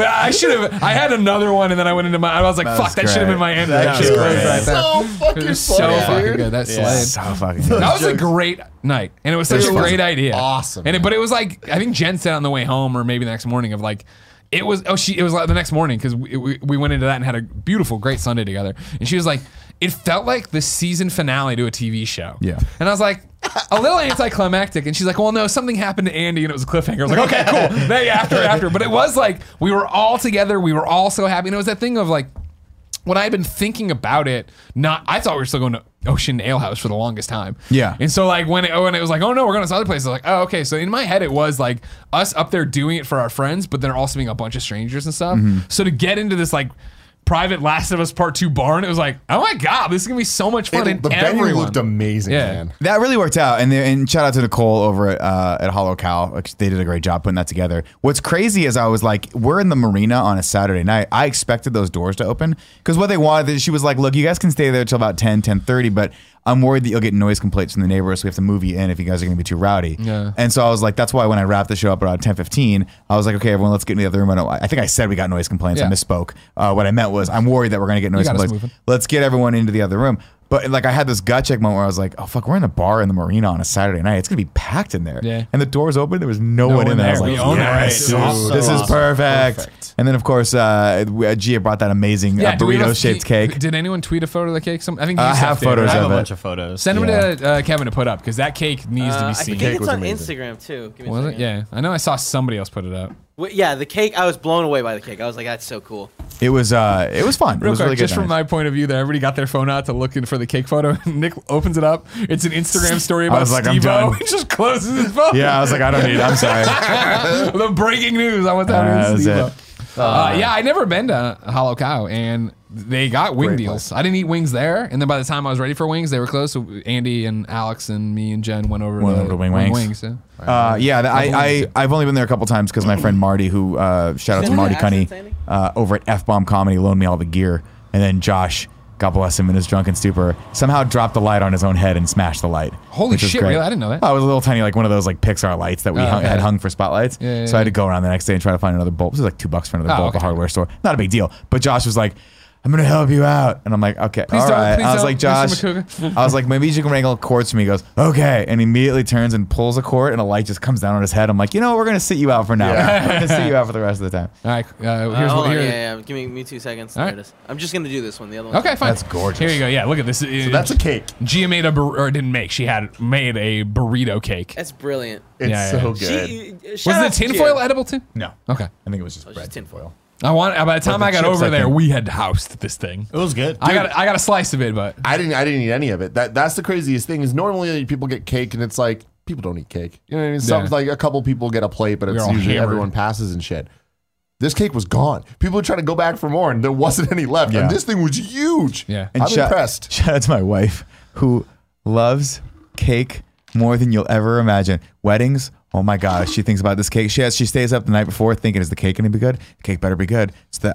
I had another one, and then I went into I was like, fuck, that should have been my end. That was great. so fucking It was funny, so fucking dude. good. That slayed. So fucking good. That was a great night, and it was such a great idea. awesome, but it was like I think Jen said on the way home, or maybe the next morning, of like it was. It was like the next morning because we went into that and had a beautiful, great Sunday together, and she was like, it felt like the season finale to a TV show. Yeah. And I was like, a little anticlimactic, and she's like, well, no, something happened to Andy, and it was a cliffhanger. I was like, okay, cool. Then after, but it was like we were all together, we were all so happy, and it was that thing of like. When I had been thinking about it, I thought we were still going to Ocean Ale House for the longest time. Yeah. And so like when it was like, oh no, we're going to this other place, I was like, oh, okay. So in my head, it was like us up there doing it for our friends, but then also being a bunch of strangers and stuff. So to get into this like private Last of Us Part 2 barn, it was like, oh my God, this is going to be so much fun. And The venue everyone looked amazing, Yeah. man. That really worked out, and shout out to Nicole over at Hollow Cow. Like, they did a great job putting that together. What's crazy is I was like, we're in the marina on a Saturday night. I expected those doors to open because what they wanted, she was like, look, you guys can stay there till about 10:30, but I'm worried that you'll get noise complaints from the neighbors, so we have to move you in if you guys are going to be too rowdy. Yeah. And so I was like, that's why when I wrapped the show up around 10:15, I was like, okay, everyone, let's get in the other room. I think I said we got noise complaints. Yeah. I misspoke. What I meant was I'm worried that we're going to get noise got us complaints. moving. Let's get everyone into the other room. But like I had this gut check moment where I was like, oh fuck, we're in the bar in the marina on a Saturday night. It's gonna be packed in there. Yeah. And the doors open. There was no one in there. I was We like, own it, yes, right? dude, So this is awesome. perfect. And then of course, Gia brought that amazing do we burrito shaped cake. Did anyone tweet a photo of the cake? I think you I have did, photos right? I have a of it. bunch of photos. Send them Yeah. to Kevin to put up because that cake needs to be I seen. think was it's on amazing. Instagram too. Give me a Was it? second. Yeah, I know. I saw somebody else put it up. Yeah, the cake. I was blown away by the cake. I was like, that's so cool. It was fun. It Real was quick, really good. just from my point of view, that everybody got their phone out to looking for the cake photo. Nick opens it up. It's an Instagram story about was like, I'm Steve-O. done. He just closes his phone. Yeah, I was like, I don't need it. I'm sorry. The breaking news on what's happening That with was Steve-O. it. Yeah, I'd never been to Hollow Cow, and they got wing Great deals. place. I didn't eat wings there, and then by the time I was ready for wings, they were closed. So Andy and Alex and me and Jen went over to Wing Wings. yeah. I've only been there a couple times because my friend Marty, who shout out to Any Marty accents, Cunny, Andy? over at F-Bomb Comedy, loaned me all the gear, and then Josh God bless him in his drunken stupor, somehow dropped the light on his own head and smashed the light. Holy which was shit, great. really? I didn't know that. Oh, it was a little tiny, like one of those like Pixar lights that we okay. had hung for spotlights. Yeah, so I had to go around the next day and try to find another bulb. This was like $2 for another bulb at the okay. hardware store. Not a big deal. But Josh was like, I'm going to help you out. And I'm like, okay, Please all don't, right. please I was don't, like, Mr. Josh, McCougar. I was like, maybe you can wrangle cords for me. He goes, okay. And immediately turns and pulls a cord and a light just comes down on his head. I'm like, you know, we're going to sit you out for now. We're going to sit you out for the rest of the time. All right. Here's Hold what. on, Here, yeah. Give me 2 seconds. All There right. it is. I'm just gonna do this one. The other one. Okay, fine. That's gorgeous. Here you go. Yeah, look at this. So that's a cake. Gia made or didn't make. She had made a burrito cake. That's brilliant. It's Yeah, so yeah. good. Was the tinfoil edible too? No. Okay. I think it was just Oh, bread. just tinfoil. By the time the I got chips, over I there, think. we had housed this thing. It was good. I got a slice of it, but I didn't eat any of it. That's the craziest thing is normally people get cake and it's like people don't eat cake. You know what I mean? Some, Yeah. like a couple people get a plate, but it's all usually hammered. everyone passes and shit. This cake was gone. People were trying to go back for more and there wasn't any left. Yeah. And this thing was huge. Yeah. And I'm impressed. Shout out to my wife who loves cake more than you'll ever imagine. Weddings, oh my gosh, she thinks about this cake. She stays up the night before thinking, is the cake gonna be good? The cake better be good.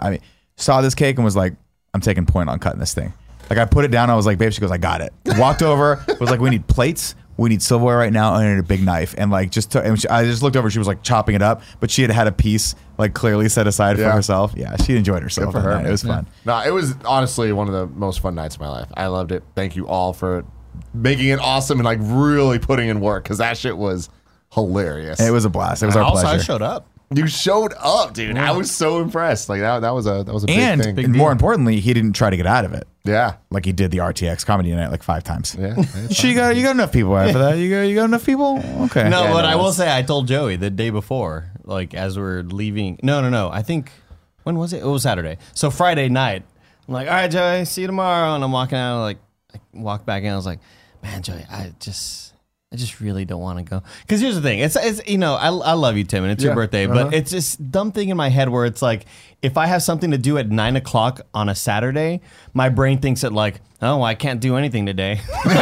Saw this cake and was like, I'm taking point on cutting this thing. Like I put it down, I was like, babe, she goes, I got it. Walked over, was like, we need plates. We need silverware right now, and I need a big knife. And like, I just looked over. She was like chopping it up, but she had a piece like clearly set aside for Yeah. herself. Yeah, she enjoyed herself. Good for that her, night. man. It was fun. No, it was honestly one of the most fun nights of my life. I loved it. Thank you all for making it awesome and like really putting in work because that shit was hilarious. It was a blast. It was our also, pleasure. I showed up. You showed up, dude. I was so impressed. Like that was a big and thing. more importantly, he didn't try to get out of it Yeah. like he did the RTX comedy night like 5 times. Yeah. You got enough people after that. You got enough people. Okay. No, Yeah, but no, I will that's- say I told Joey the day before, like as we're leaving. No. I think when was it? It was Saturday. So Friday night, I'm like, all right, Joey, see you tomorrow. And I'm walking out, like I walked back in. I was like, man, Joey, I just really don't want to go. Because here's the thing, it's you know, I love you, Tim, and it's your Yeah. birthday, but it's this dumb thing in my head where it's like, if I have something to do at 9 o'clock on a Saturday, my brain thinks that like, oh, I can't do anything today.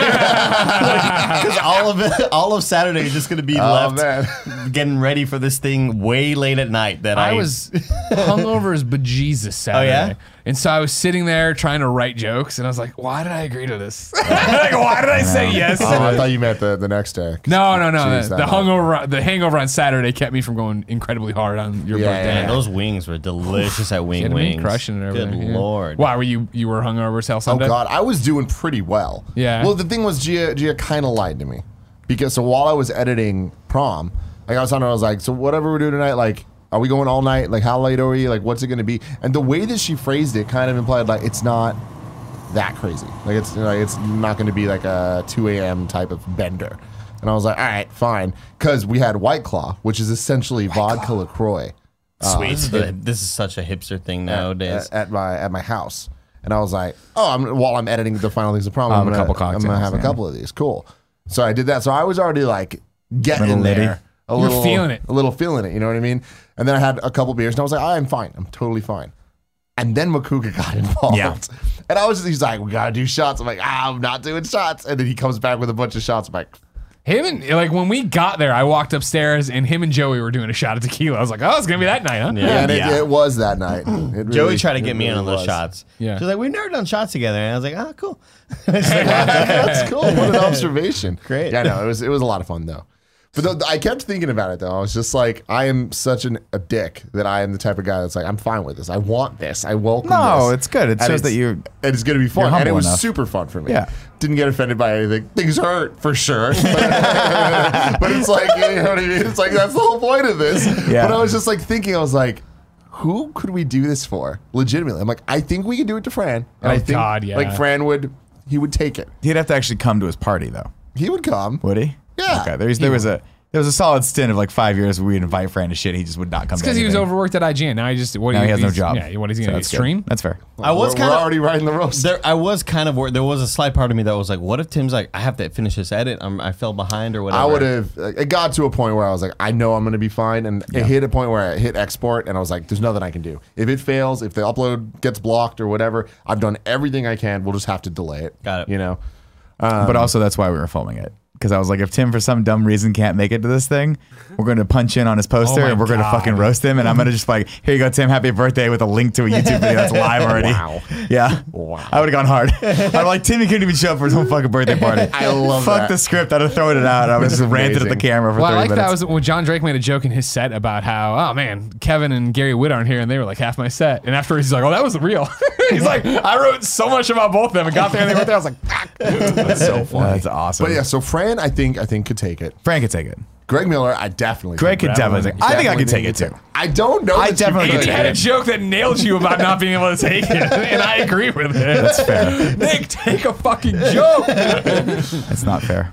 Because all of Saturday is just going to be left man. getting ready for this thing way late at night. That I was hungover as bejesus Saturday. yeah? And so I was sitting there trying to write jokes, and I was like, why did I agree to this? Like, why did I say yes? Oh, I thought you meant the next day. No. Jeez, The hangover on Saturday kept me from going incredibly hard on your Yeah, birthday. Man, those wings were delicious at Wing Kidding me? Wings. Crushing it over Good there. Yeah. Lord. Why were you were hungover as hell Oh Sunday? God, I was doing pretty well. Yeah. Well, the thing was, Gia kind of lied to me because so while I was editing Prom, like I was talking, I was like, so whatever we're doing tonight, like, are we going all night? Like, how late are we? Like, what's it going to be? And the way that she phrased it kind of implied like it's not that crazy. Like it's not going to be like a 2 a.m. type of bender. And I was like, all right, fine, because we had White Claw, which is essentially vodka LaCroix. Sweet. This is such a hipster thing nowadays. at my house, and I was like, "Oh, while I'm editing the final things of Prom, A couple cocktails, I'm gonna have a yeah. couple of these. Cool." So I did that. So I was already like getting Little litty. there, a You're little feeling it. a little feeling it. You know what I mean? And then I had a couple beers, and I was like, "I'm fine. I'm totally fine." And then Makuga got involved. Yeah. And he's like, "We gotta do shots." I'm like, "I'm not doing shots." And then he comes back with a bunch of shots. I'm like, Him and like when we got there, I walked upstairs and him and Joey were doing a shot of tequila. I was like, oh, it's gonna be that night, huh? Yeah. and it was that night. It Joey really- tried to it get me in really on those was. shots. Yeah. She's like, we've never done shots together. And I was like, oh, cool. That's cool. What an observation. Great. Yeah, no, it was a lot of fun though. But I kept thinking about it though. I was just like, I am such a dick that I am the type of guy that's like, I'm fine with this. I want this. I welcome this. No, it's good. It And shows that you're. and it's going to be fun. humble And it was enough. super fun for me. Yeah. Didn't get offended by anything. Things hurt for sure. But it's like, you know what I mean? It's like, that's the whole point of this. Yeah. But I was just like thinking, I was like, who could we do this for? Legitimately. I'm like, I think we can do it to Fran. And Oh, I think God, yeah. like Fran would take it. He'd have to actually come to his party though. He would come. Would he? Yeah. Okay. There was a solid stint of like 5 years where we'd invite Fran to shit. He just would not come. It's because he was overworked at IGN. Now he just Now he has no job. Yeah, what is he So gonna do? that's good. Stream? That's fair. I was We're kind of already riding the roast. I was kind of worried. There was a slight part of me that was like, what if Tim's like, I have to finish this edit. I fell behind or whatever. I would have. It got to a point where I was like, I know I'm going to be fine, and it hit a point where I hit export, and I was like, there's nothing I can do. If it fails, if the upload gets blocked or whatever, I've done everything I can. We'll just have to delay it. Got it. You know. But also that's why we were filming it because I was like, if Tim for some dumb reason can't make it to this thing, we're going to punch in on his poster Oh my and we're going to God. fucking roast him. And I'm going to just like, here you go, Tim, happy birthday with a link to a YouTube video that's live already. Wow. Yeah. Wow. I would have gone hard. I'm like, Tim, you couldn't even show up for his own fucking birthday party. I love Fuck that. the script. I'd have thrown it out. I was just ranted at the amazing. camera for Well, 30 I like minutes. that was when John Drake made a joke in his set about how, oh man, Kevin and Gary Witt aren't here, and they were like half my set. And afterwards, he's like, oh, that was real. He's like, I wrote so much about both of them and got there and they were there. I was like, fuck. That's so funny. That's awesome. But yeah, so Fran, I think could take it. Frank could take it. Greg Miller, I definitely. Greg think could definitely take it. I think I could take it too. I don't know. I that you definitely could. could He take had a it. joke that nailed you about not being able to take it, and I agree with it. That's fair. Nick, take a fucking joke. That's not fair.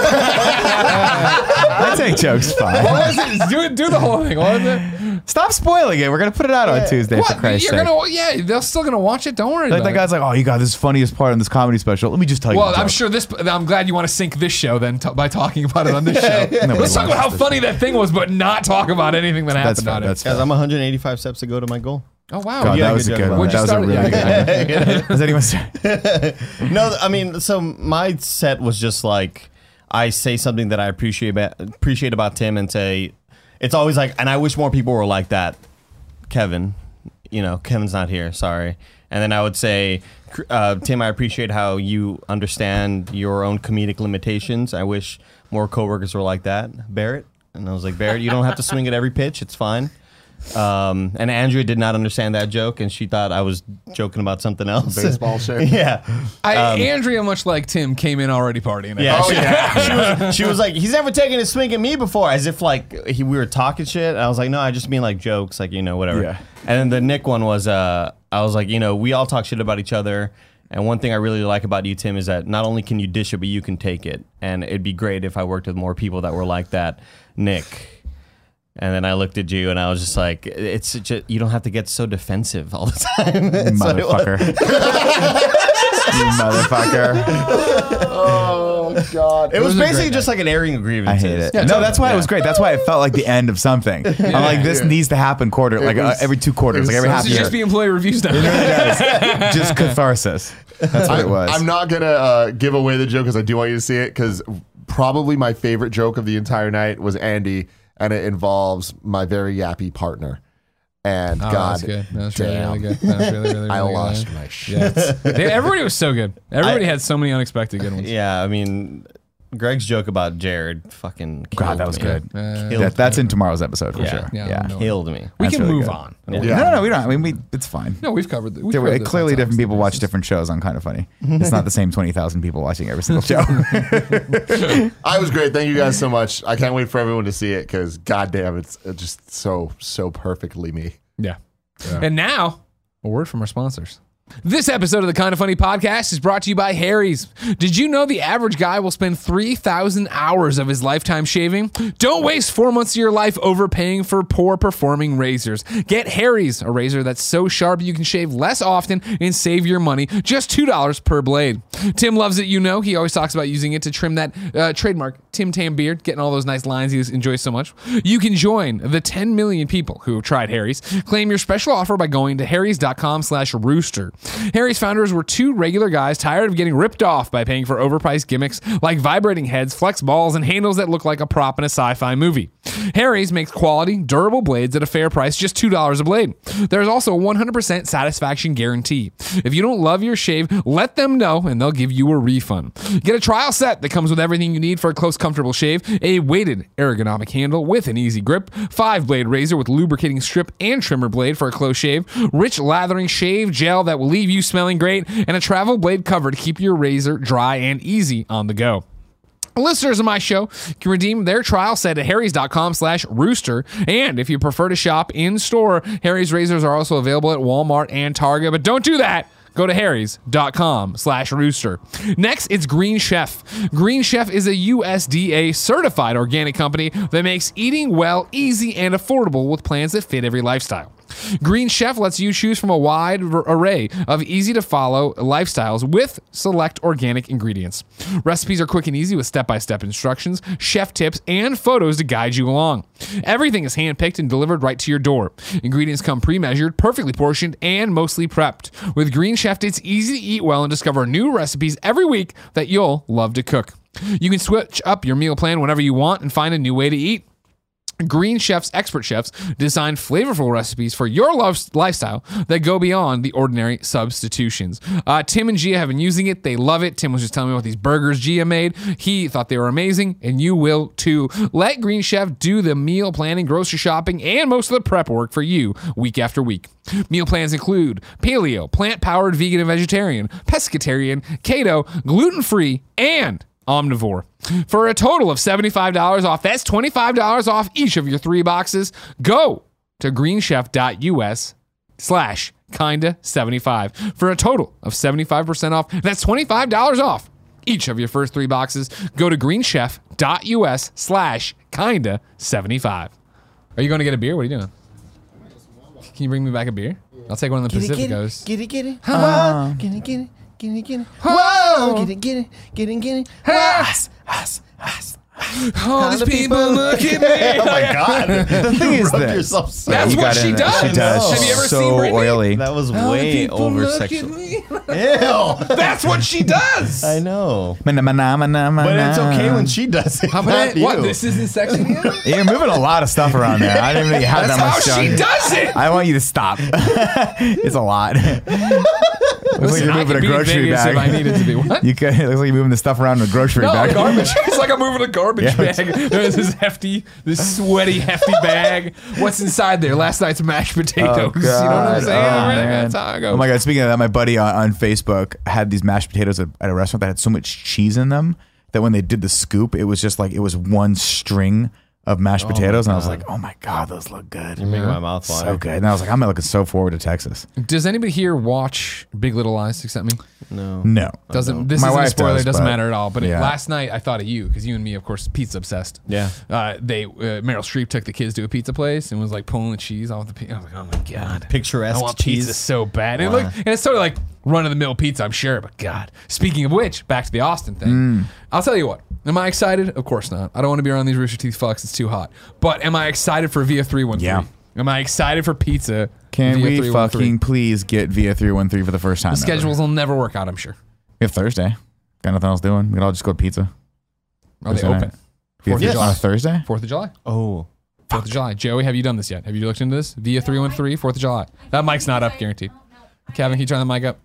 I take jokes fine. What was it? Do the whole thing. What was it? Stop spoiling it. We're gonna put it out on Tuesday for What? Christ's You're sake. gonna? Yeah, they're still gonna watch it. Don't worry. Like about that guy's like, oh, you got this funniest part in this comedy special. Let me just tell you. Well, the I'm joke." sure this. I'm glad you want to sync this show then by talking about it on this show. Let's talk about how watches this funny that thing was, but not talk about anything that That's happened fair. on it. That's Guys, fair. I'm 185 steps to go to my goal. Oh wow. God, Yeah, that was a good good job. one. When'd That you was a start it? really Yeah. good one. Does anyone start? No, I mean, so my set was just like I say something that I appreciate about Tim and say it's always like, and I wish more people were like that. Kevin, Kevin's not here. Sorry. And then I would say, Tim, I appreciate how you understand your own comedic limitations. I wish more coworkers were like that. Barrett. And I was like, Barrett, you don't have to swing at every pitch. It's fine. And Andrea did not understand that joke, and she thought I was joking about something else. Baseball shit. Yeah. Andrea, much like Tim, came in already partying. Yeah. Oh, yeah. She was like, he's never taken a swing at me before, as if like we were talking shit. And I was like, no, I just mean like jokes, like, whatever. Yeah. And then the Nick one was, I was like, we all talk shit about each other. And one thing I really like about you, Tim, is that not only can you dish it, but you can take it. And it'd be great if I worked with more people that were like that, Nick. And then I looked at you and I was just like, it's just, you don't have to get so defensive all the time. That's what it was. Motherfucker. You motherfucker. Oh God. It was was a great basically night. just like an airing of grievances. I hate it. Yeah, no, totally. that's why it was great. That's why it felt like the end of something. I'm like, this needs to happen every 2 quarters, like every half This is year. just the employee reviews now. It really does. Just catharsis. That's what it was. I'm not gonna give away the joke because I do want you to see it. Because probably my favorite joke of the entire night was Andy, and it involves my very yappy partner. And Oh, God, that's good. That's damn. really good. That's really I really lost good. my shit. Everybody was so good. Everybody had so many unexpected good ones. Yeah, I mean, Greg's joke about Jared fucking killed God, that was me. good. Killed That's in tomorrow's episode for Yeah. sure. Yeah, Yeah. no. Killed me. We That's can really move good. on. No, we don't. I mean, it's fine. No, we've covered it. Clearly, different people watch different shows on Kind of Funny. It's not the same 20,000 people watching every single show. I was great. Thank you guys so much. I can't wait for everyone to see it because goddamn, it's just so perfectly me. Yeah. And now, a word from our sponsors. This episode of the Kind of Funny podcast is brought to you by Harry's. Did you know the average guy will spend 3,000 hours of his lifetime shaving? Don't waste 4 months of your life overpaying for poor performing razors. Get Harry's, a razor that's so sharp you can shave less often and save your money, just $2 per blade. Tim loves it, he always talks about using it to trim that trademark Tim Tam beard, getting all those nice lines he enjoys so much. You can join the 10 million people who have tried Harry's. Claim your special offer by going to harrys.com/rooster. Harry's founders were 2 regular guys tired of getting ripped off by paying for overpriced gimmicks like vibrating heads, flex balls, and handles that look like a prop in a sci-fi movie. Harry's makes quality, durable blades at a fair price, just $2 a blade. There's also a 100% satisfaction guarantee. If you don't love your shave, let them know and they'll give you a refund. Get a trial set that comes with everything you need for a close, comfortable shave, a weighted ergonomic handle with an easy grip, 5-blade razor with lubricating strip and trimmer blade for a close shave, rich lathering shave gel that will leave you smelling great, and a travel blade cover to keep your razor dry and easy on the go. Listeners of my show can redeem their trial set at harrys.com/rooster. And if you prefer to shop in store, Harry's razors are also available at Walmart and Target. But don't do that. Go to harrys.com/rooster. Next, it's Green Chef. Green Chef is a USDA certified organic company that makes eating well easy and affordable with plans that fit every lifestyle. Green Chef lets you choose from a wide array of easy-to-follow lifestyles with select organic ingredients. Recipes are quick and easy with step-by-step instructions, chef tips, and photos to guide you along. Everything is hand-picked and delivered right to your door. Ingredients come pre-measured, perfectly portioned, and mostly prepped. With Green Chef, it's easy to eat well and discover new recipes every week that you'll love to cook. You can switch up your meal plan whenever you want and find a new way to eat. Green Chef's expert chefs design flavorful recipes for your lifestyle that go beyond the ordinary substitutions. Tim and Gia have been using it. They love it. Tim was just telling me about these burgers Gia made. He thought they were amazing, and you will too. Let Green Chef do the meal planning, grocery shopping, and most of the prep work for you week after week. Meal plans include paleo, plant-powered vegan and vegetarian, pescatarian, keto, gluten-free, and omnivore. For a total of $75 off, that's $25 off each of your 3 boxes. Go to greenchef.us/kinda75 for a total of 75% off. That's $25 off each of your first 3 boxes. Go to greenchef.us/kinda75. Are you going to get a beer? What are you doing? Can you bring me back a beer? I'll take one of the Pacificos. Get it. Get it. Whoa. Get it. Whoa. Get it. All these people look at me. Oh my God. The thing is Rubbed this. yourself so That's You what got she in there. does. She does. Have you ever She's seen so Britney? oily. That was way over sexual. Ew. That's what she does. I know. But But it's okay when she does it. How not about what? you. This isn't sexy yet? You're moving a lot of stuff around there. I didn't really have That's that how much she done. does it. I want you to stop. It's a lot. Looks like Listen, you're I moving could a be in grocery Vegas bag. if I needed to be. What? You could, it looks like you're moving the stuff around in a grocery No, bag. garbage. It's like I'm moving a garbage Yeah. bag. There's this sweaty, hefty bag. What's inside there? Last night's mashed potatoes. Oh, You know what I'm God. saying? Oh, man. That's how I go. Oh my God! Speaking of that, my buddy on Facebook had these mashed potatoes at a restaurant that had so much cheese in them that when they did the scoop, it was just like it was one string of mashed potatoes, and I was like, "Oh my God, those look good! You're making my mouth water. So good!" And I was like, "I'm looking so forward to Texas." Does anybody here watch Big Little Lies except me? No. No, Doesn't. This My isn't a wife spoiler. does, It doesn't but- matter at all. But yeah. last night I thought of you because you and me, of course, pizza obsessed. Yeah. Meryl Streep took the kids to a pizza place and was like pulling the cheese off the pizza. I was like, oh my God. Picturesque I want cheese. pizza so bad. And, and it's sort of like run of the mill pizza, I'm sure. But God, speaking of which, back to the Austin thing. I'll tell you what. Am I excited? Of course not. I don't want to be around these Rooster Teeth fucks. It's too hot. But am I excited for Via 313? Yeah. Am I excited for pizza? Can via we 313? fucking please get Via 313 for the first time? The schedules will never work out, I'm sure. We have Thursday. Got nothing else doing. We can all just go to pizza. Are they Thursday open? night. Via 4th of July. on a Thursday? 4th of July. Oh. 4th of July. Joey, have you done this yet? Have you looked into this? Via 313, 4th of July. That mic's not up, guaranteed. Kevin, can you turn the mic up?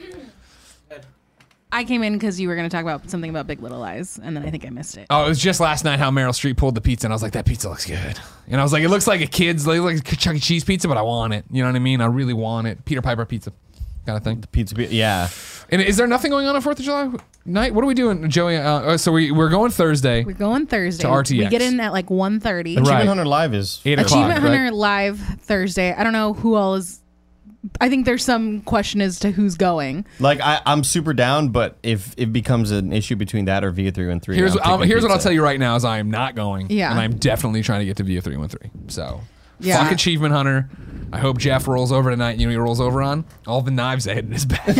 I came in because you were going to talk about something about Big Little Lies, and then I think I missed it. Oh, it was just last night how Meryl Streep pulled the pizza, and I was like, that pizza looks good. And I was like, it looks like a kid's, like a Chuck E. Cheese pizza, but I want it. You know what I mean? I really want it. Peter Piper pizza kind of thing. Pizza. Yeah. And is there nothing going on 4th of July night? What are we doing, Joey? So we're going Thursday. We're going Thursday. To RTX. We get in at like 1:30. Right. Achievement Hunter Live is 8 o'clock, Achievement right? Hunter live Thursday. I don't know who all is. I think there's some question as to who's going. like I'm super down, but if it becomes an issue between that or Via 313, Here's what I'll tell you right now is I am not going. Yeah. And I'm definitely trying to get to Via 313. So Yeah. fuck Achievement Hunter. I hope Jeff rolls over tonight. You know what he rolls over on? All the knives they had in his bag.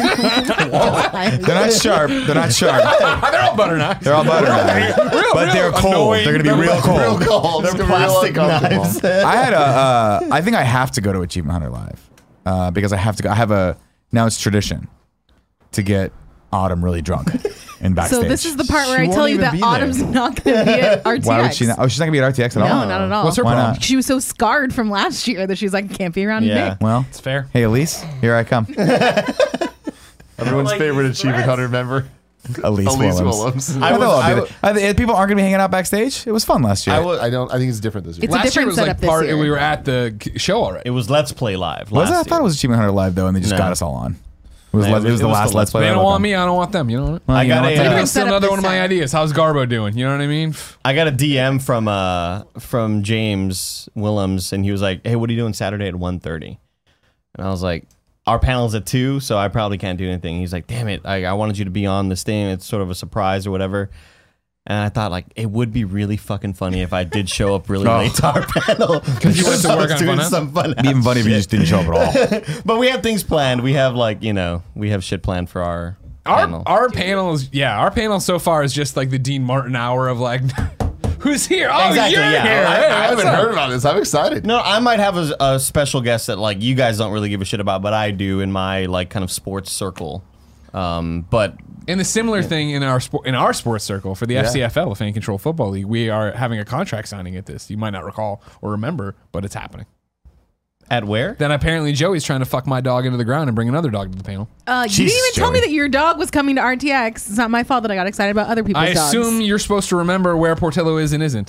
They're not sharp. They're not sharp. They're all butter knives. They're all butter knives. But they're cold. annoying. They're going to be real cold. cold. They're plastic knives. I had I think I have to go to Achievement Hunter Live because I have to go. I have now it's tradition to get Autumn really drunk and backstage. So this is the part where She I tell won't you even that be there. Autumn's not going to be at RTX. Why would she not? Oh, she's not going to be at RTX at all? No, not at all. What's her Why problem? not? She was so scarred from last year that she's like, can't be around Yeah. Nick. Well, It's fair. hey, Elise, here I come. Everyone's like favorite these Achievement threats. Hunter member. Elise Willems. Willems. I thought I'll be there. People aren't going to be hanging out backstage. It was fun last year. I think it's different this year. It's a Last year different was like setup this part. year. We were at the show already. It was Let's Play Live. was it? I last thought it year. was Achievement Hunter Live though, and they just No. got us all on. It was, No, it was the it was last the Let's Play. They Live. don't want Okay. me. I don't want them. You know what? Well, I you got know a, what? uh, Maybe Different it's still setup another this one of my time. ideas. How's Garbo doing? You know what I mean? I got a DM from James Willems, and he was like, "Hey, what are you doing Saturday at 1:30?" And I was like, "Our panel's at 2, so I probably can't do anything." He's like, "Damn it! I wanted you to be on this thing. It's sort of a surprise or whatever." And I thought, like, it would be really fucking funny if I did show up really Oh. late to our panel. Because you went to I work was on doing Funhouse? some fun. It'd be even funny if you just didn't show up at all. But we have things planned. We have we have shit planned for our panel. Our panel is our panel so far is just like the Dean Martin hour of like, who's here? Oh, Exactly, you're yeah. here. I Hey, haven't what's up? heard about this. I'm excited. No, I might have a special guest that like you guys don't really give a shit about, but I do in my like kind of sports circle. But And the similar thing in our sports circle for the FCFL, the Fan Control Football League, we are having a contract signing at this. You might not recall or remember, but it's happening. at where? Then apparently Joey's trying to fuck my dog into the ground and bring another dog to the panel. You Jesus, didn't even tell me Joey. that your dog was coming to RTX. It's not my fault that I got excited about other people's I dogs. assume you're supposed to remember where Portillo is and isn't.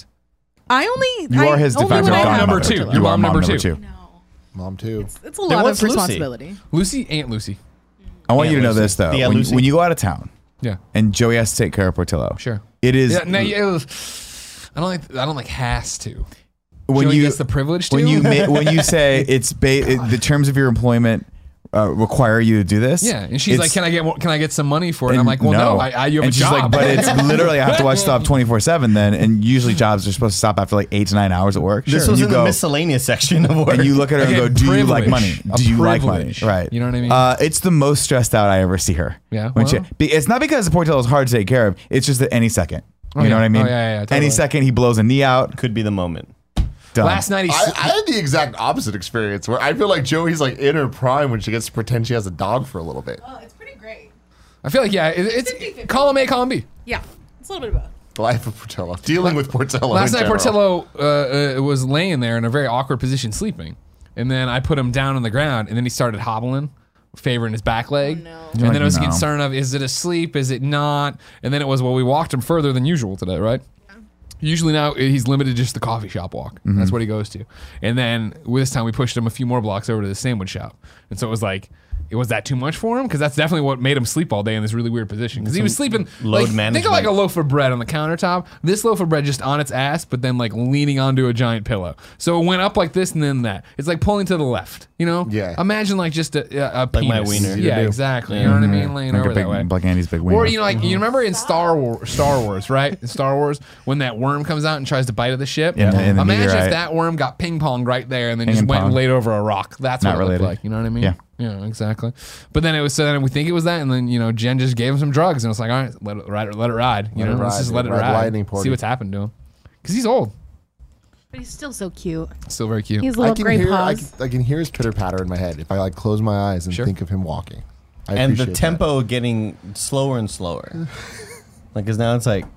You are his de only facto when I mom have number godmother. two. Portillo. Your You are mom mom number number two. two. No. Mom too. It's a Then lot of what's Lucy? responsibility. Lucy, Aunt Lucy. I want you to know Lucy. this though. The When, Lucy. when you go out of town Yeah, and Joey has to take care of Portillo, sure. it is Yeah, no, it was, I don't like has to. when Joey you gets the privilege to. when you say the terms of your employment require you to do this. Yeah, and she's like, it's- can I get some money for it? And I'm like, well, no, you have and a she's job. like, but it's literally I have to watch stuff 24/7 then, and usually jobs are supposed to stop after like 8 to 9 hours at work. This And was you in the go, miscellaneous section of work. and you look at her and Again, go, "Do you like privilege. money? A Do you like money?" privilege. Right. You know what I mean? It's the most stressed out I ever see her. Yeah, When well. it's not because Portillo is hard to take care of. It's just that any second. Oh, You know yeah. what I mean? Oh, yeah, totally. Any second he blows a knee out. Could be the moment. Done. Last night he. I had the exact opposite experience where I feel like Joey's like in her prime when she gets to pretend she has a dog for a little bit. Oh, it's pretty great. I feel like it's 50-50. column A, column B. Yeah, it's a little bit of both. The life of Portillo. Dealing with Portillo. Last in night general. Portillo was laying there in a very awkward position sleeping, and then I put him down on the ground, and then he started hobbling, favoring his back leg. no. And then it was a No. concern of, is it asleep? Is it not? And then it was, well, we walked him further than usual today, right? Usually now he's limited to just the coffee shop walk. That's what he goes to. And then this time we pushed him a few more blocks over to the sandwich shop. And so it was like, was that too much for him? Because that's definitely what made him sleep all day in this really weird position. Because he was sleeping load like, think management. of like a loaf of bread on the countertop. This loaf of bread just on its ass, but then like leaning onto a giant pillow. So it went up like this and then that. It's like pulling to the left. You know? Yeah. Imagine like just a Like my penis. wiener. Yeah, exactly. You know what I mean? Laying Like over a that way. big, like Andy's big wiener. Or you know, like you remember in Star Wars, right? In Star Wars, when that worm comes out and tries to bite at the ship. Yeah, in the Imagine meteorite. if that worm got ping ponged right there and then Ping just and went and pong. laid over a rock. That's Not what it looked related. like. You know what I mean? Yeah. Yeah, exactly. But then it was so then we think it was that, and then Jen just gave him some drugs, and it's like, all right, let it ride. You Let know, it let's just ride, let it ride ride. lightning, Porty. See what's happened to him, because he's old, But he's still so cute. still very cute. He's I little can gray hear paws. I can hear his pitter patter in my head if I like close my eyes and Sure. think of him walking. I And the appreciate that. tempo getting slower and slower. Like, because now it's like,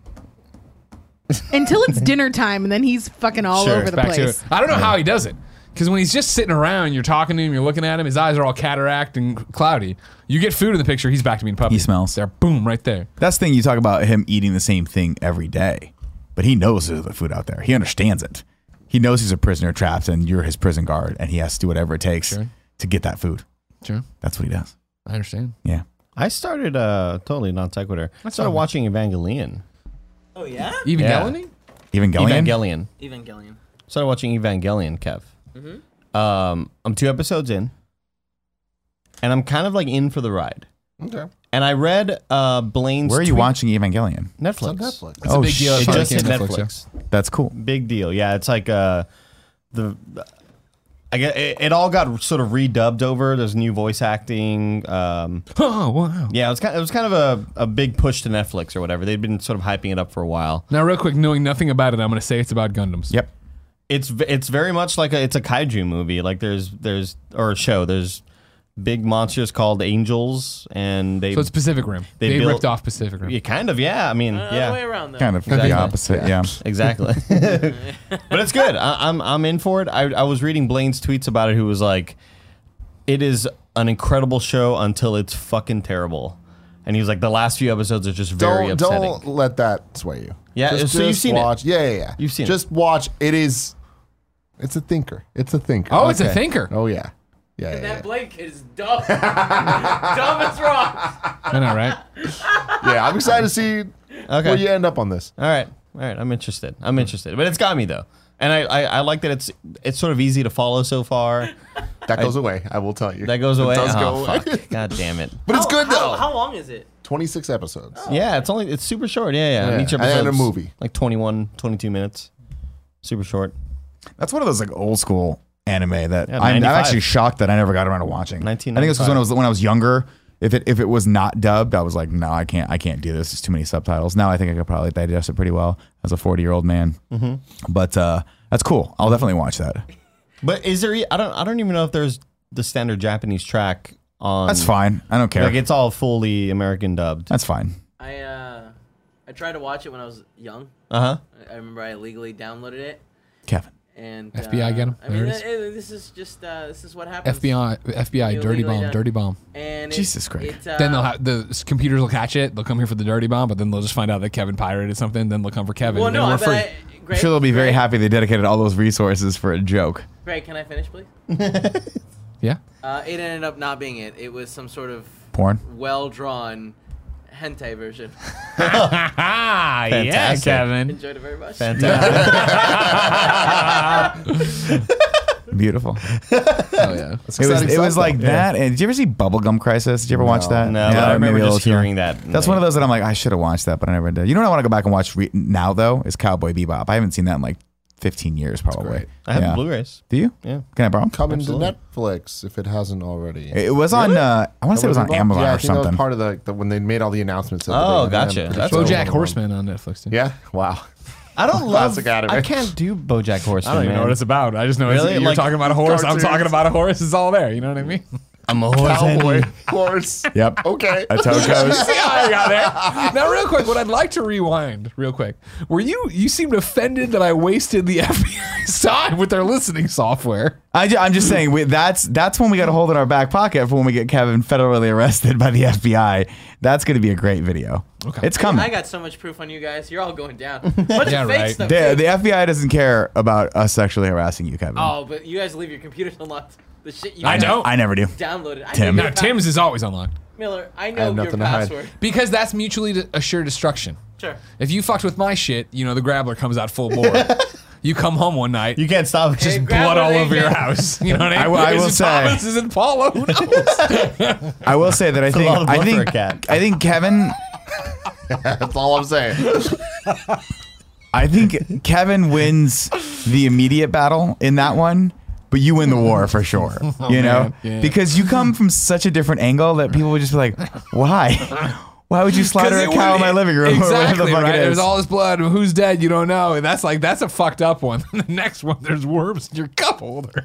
Until it's dinner time, and then he's fucking all Sure, over the Back to place. it. I don't know how he does it. Because when he's just sitting around, you're talking to him, you're looking at him, his eyes are all cataract and cloudy. You get food in the picture, he's back to being a puppy. He smells. There, boom, right there. That's the thing you talk about him eating the same thing every day, but he knows there's the food out there. He understands it. He knows he's a prisoner trapped, and you're his prison guard, and he has to do whatever it takes Sure. to get that food. Sure, That's what he does. I understand. Yeah. I started, totally non sequitur. I started fine. watching Evangelion. Oh yeah, Evangelion? Evangelion? Evangelion. Started watching Evangelion, Kev. I'm 2 episodes in, and I'm kind of like in for the ride. Okay. And I read Blaine's Where are you tweet- watching Evangelion? It's Netflix. on Netflix. It's a big deal. It It's just hit on Netflix. That's cool. Big deal. Yeah, it's like I get it all got sort of redubbed over. There's new voice acting. Oh, wow. Yeah, it was kind of a big push to Netflix or whatever. They'd been sort of hyping it up for a while. Now, real quick, knowing nothing about it, I'm going to say it's about Gundams. Yep. It's very much like it's a kaiju movie. Like there's or a show. There's big monsters called angels, and they So it's Pacific Rim. They built- ripped off Pacific Rim. Yeah, kind of. Yeah, I mean, Other way yeah, around though. Kind of Exactly. the opposite. Yeah. exactly. But it's good. I'm in for it. I was reading Blaine's tweets about it. Who was like, it is an incredible show until it's fucking terrible. And he was like, the last few episodes are just very upsetting. Don't let that sway you. Yeah, just, so you've seen it. watch. Yeah. You've seen it. Just watch. It's a thinker. It's a thinker. Oh, it's a Okay. thinker. Oh yeah. Yeah. And yeah, that Blake is dumb. Dumb as rocks. I know, right? yeah. I'm excited to see Okay. where you end up on this. All right. I'm interested. But it's got me though, and I like that it's sort of easy to follow so far. That goes away. I will tell you. That goes away. It does Oh, go away. fuck. God damn it. But it's good though. How long is it? 26 episodes. Yeah, it's super short. Yeah. And each And episode a movie. like 21, 22 minutes. Super short. That's one of those like old school anime that Yeah, I'm 95. actually shocked that I never got around to watching. I think this was 1995. when I was younger. If it was not dubbed, I was like, no, I can't do this. There's too many subtitles. Now I think I could probably digest it pretty well as a 40-year-old man. Mm-hmm. But that's cool. I'll definitely watch that. But is there? I don't even know if there's the standard Japanese track on. That's fine. I don't care. Like it's all fully American dubbed. That's fine. I tried to watch it when I was young. Uh-huh. I remember I illegally downloaded it. Kevin. And FBI, get him. I There mean, it is. this is just this is what happens. FBI, You dirty legally bomb, done. dirty bomb. And Jesus Christ. Then they'll have the computers will catch it. They'll come here for the dirty bomb, but then they'll just find out that Kevin pirated something. Then they'll come for Kevin. Well, and no, then we're but free. I'm Greg, sure they'll be very Greg, happy they dedicated all those resources for a joke. Greg, can I finish, please? Yeah. It ended up not being it. It was some sort of Porn. well-drawn hentai version. Ah, yeah, Fantastic. Kevin. Enjoyed it very much. Beautiful. Oh yeah. It was like that. And did you ever see Bubblegum Crisis? Did you ever watch that? No, but I remember maybe a just little too. hearing that. That's one of those that I'm like, I should have watched that, but I never did. You know what I want to go back and watch now, though, is Cowboy Bebop. I haven't seen that in like 15 years, probably. I have Yeah. the Blu-rays. Do you? Yeah. Can I borrow 'em? Coming Absolutely. to Netflix if it hasn't already. It was on, I want to say it was on Amazon yeah, I or think that something. was part of the when they made all the announcements. At the Oh, beginning. gotcha. Yeah, That's so BoJack one of them. Horseman on Netflix. Too. Yeah. Wow. I don't love. Classic anime. I can't do BoJack Horseman. I don't even know man. what it's about. I just know Really? you're Like talking about a horse. I'm cartoons. talking about a horse. It's all there. You know what I mean? I'm a horse. Cowboy horse. Yep. Okay. That's how it goes. See how I got there? Now, real quick, what I'd like to rewind, real quick. Were you seemed offended that I wasted the FBI's time with their listening software? I'm just saying that's when we got to hold in our back pocket for when we get Kevin federally arrested by the FBI. That's going to be a great video. Okay. It's coming. I got so much proof on you guys. You're all going down. Bunch Yeah, of fake right. stuff. The too. FBI doesn't care about us sexually harassing you, Kevin. Oh, but you guys leave your computers unlocked. The shit you I guys don't. I never do. downloaded. I Tim. know No, your Tim's is always unlocked. Miller, I have know your nothing to hide. password. Because that's mutually assured destruction. Sure. If you fucked with my shit, the grabbler comes out full bore. You come home one night, You can't stop. Just Hey, blood Grabbler, all they over your get- house. You know what I mean? I will Is it say- Thomas? Is it Paulo? Who knows? I will say that a lot of blood for a cat. I think Kevin That's all I'm saying. I think Kevin wins the immediate battle in that one, but you win the war for sure. You know? man. Yeah. Because you come from such a different angle that people would just be like, why? Why would you slaughter a cow in my living room? Or whatever Exactly, the fuck right? it is. There's all this blood. Who's dead? You don't know. And that's a fucked up one. The next one, there's worms in your cup holder.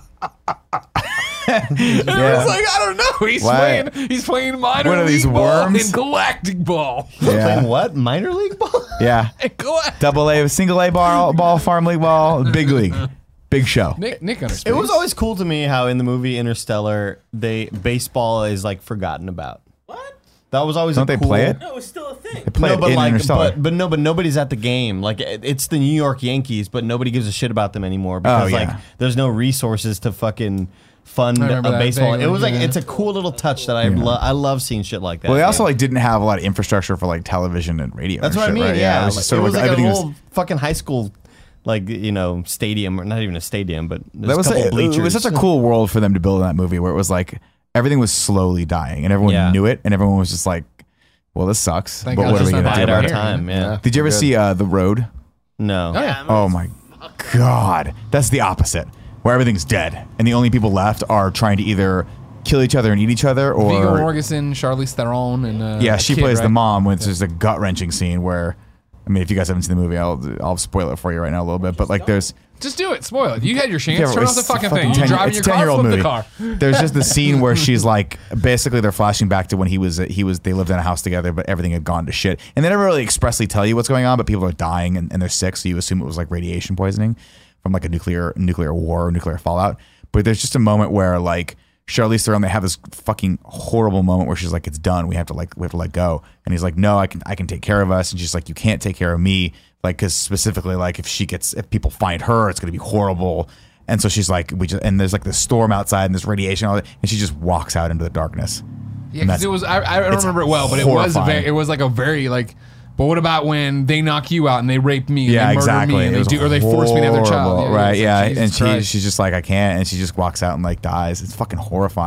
Yeah. It's like, I don't know. Why? He's playing minor What are league these ball worms? and galactic ball. playing Yeah. what? Minor league ball? Yeah. Double A, single A ball, farm league ball, big league. Big show. Nick understands. It was always cool to me how in the movie Interstellar, baseball is like forgotten about. What? That was always Don't a they cool, play it? No, it's still a thing. They play No, it but in like, Interstellar. but nobody's at the game. Like it's the New York Yankees, but nobody gives a shit about them anymore because yeah. like there's no resources to fucking fund I a remember that baseball. vaguely, It was like yeah. it's a cool little touch that I love seeing shit like that. Well, they also Yeah. like didn't have a lot of infrastructure for like television and radio. That's and what I shit, mean. right? Yeah, it was just sort it of was like a everything was. little fucking high school, like stadium or not even a stadium, but That was it was such a cool world for them to build in that movie, where it was like everything was slowly dying, and everyone Yeah. knew it, and everyone was just like, "Well, this sucks, Thank but God what are we it's gonna not do bide bad our about it?" time. Yeah. Did you ever Good. see The Road? No. Yeah, Oh my god, that's the opposite, where everything's dead, and the only people left are trying to either kill each other and eat each other, or Viggo Mortensen, Charlize Theron, and yeah, she kid, plays the right? mom. When it's just a gut wrenching scene where, I mean, if you guys haven't seen the movie, I'll spoil it for you right now a little bit. But like, there's Just do it. Spoil it. You had your chance. Yeah, Turn off it's the fucking a thing. You 10 driving it's your a car, 10-year-old flip movie. the car. There's just the scene where she's like, basically they're flashing back to when they lived in a house together, but everything had gone to shit. And they never really expressly tell you what's going on, but people are dying and they're sick, so you assume it was like radiation poisoning from like a nuclear war or nuclear fallout. But there's just a moment where like Charlize Theron, they have this fucking horrible moment where she's like, "It's done. We have to let go." And he's like, "No, I can take care of us." And she's like, "You can't take care of me." Like, because specifically, like if people find her, it's gonna be horrible. And so she's like, and there's like this storm outside and this radiation, and she just walks out into the darkness. Yeah, And because that's- it was. I don't it's remember it well, but horrifying. it was like a very like. But what about when they knock you out and they rape me? And Yeah, they murder exactly. Me and It was they force me to have their child? horrible, Yeah, right? it's like, Yeah, Jesus and Christ. she's just like, "I can't," and she just walks out and like dies. It's fucking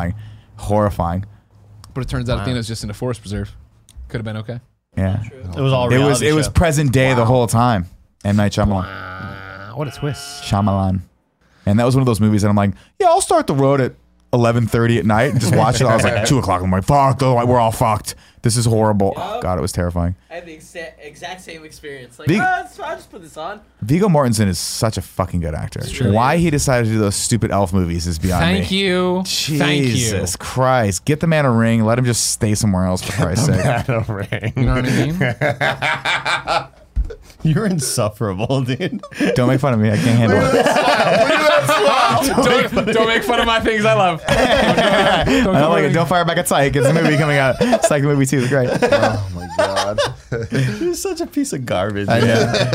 horrifying. But it turns out at the end it was just in a forest preserve. Could have been okay. Yeah, It was all it reality was show. present day the whole time. M. Night Shyamalan. What a twist. Shyamalan. And that was one of those movies that I'm like, yeah, I'll start The Road at 11:30 at night and just watch it. I was like 2 o'clock in the morning. Fuck, we're all fucked. This is horrible. Oh, God, it was terrifying. I had the exact same experience. Like, I'll just put this on. Viggo Mortensen is such a fucking good actor. Why he decided to do those stupid elf movies is beyond me. Thank you. Jesus Christ. Get the man a ring. Let him just stay somewhere else, for Christ's sake. You know what I mean? You're insufferable, dude. Don't make fun of me. I can't handle it. Don't make fun of my things I love. I don't like it. Don't fire back at Psych. It's a movie coming out. Psych movie 2 is great. Oh my God. You're such a piece of garbage. I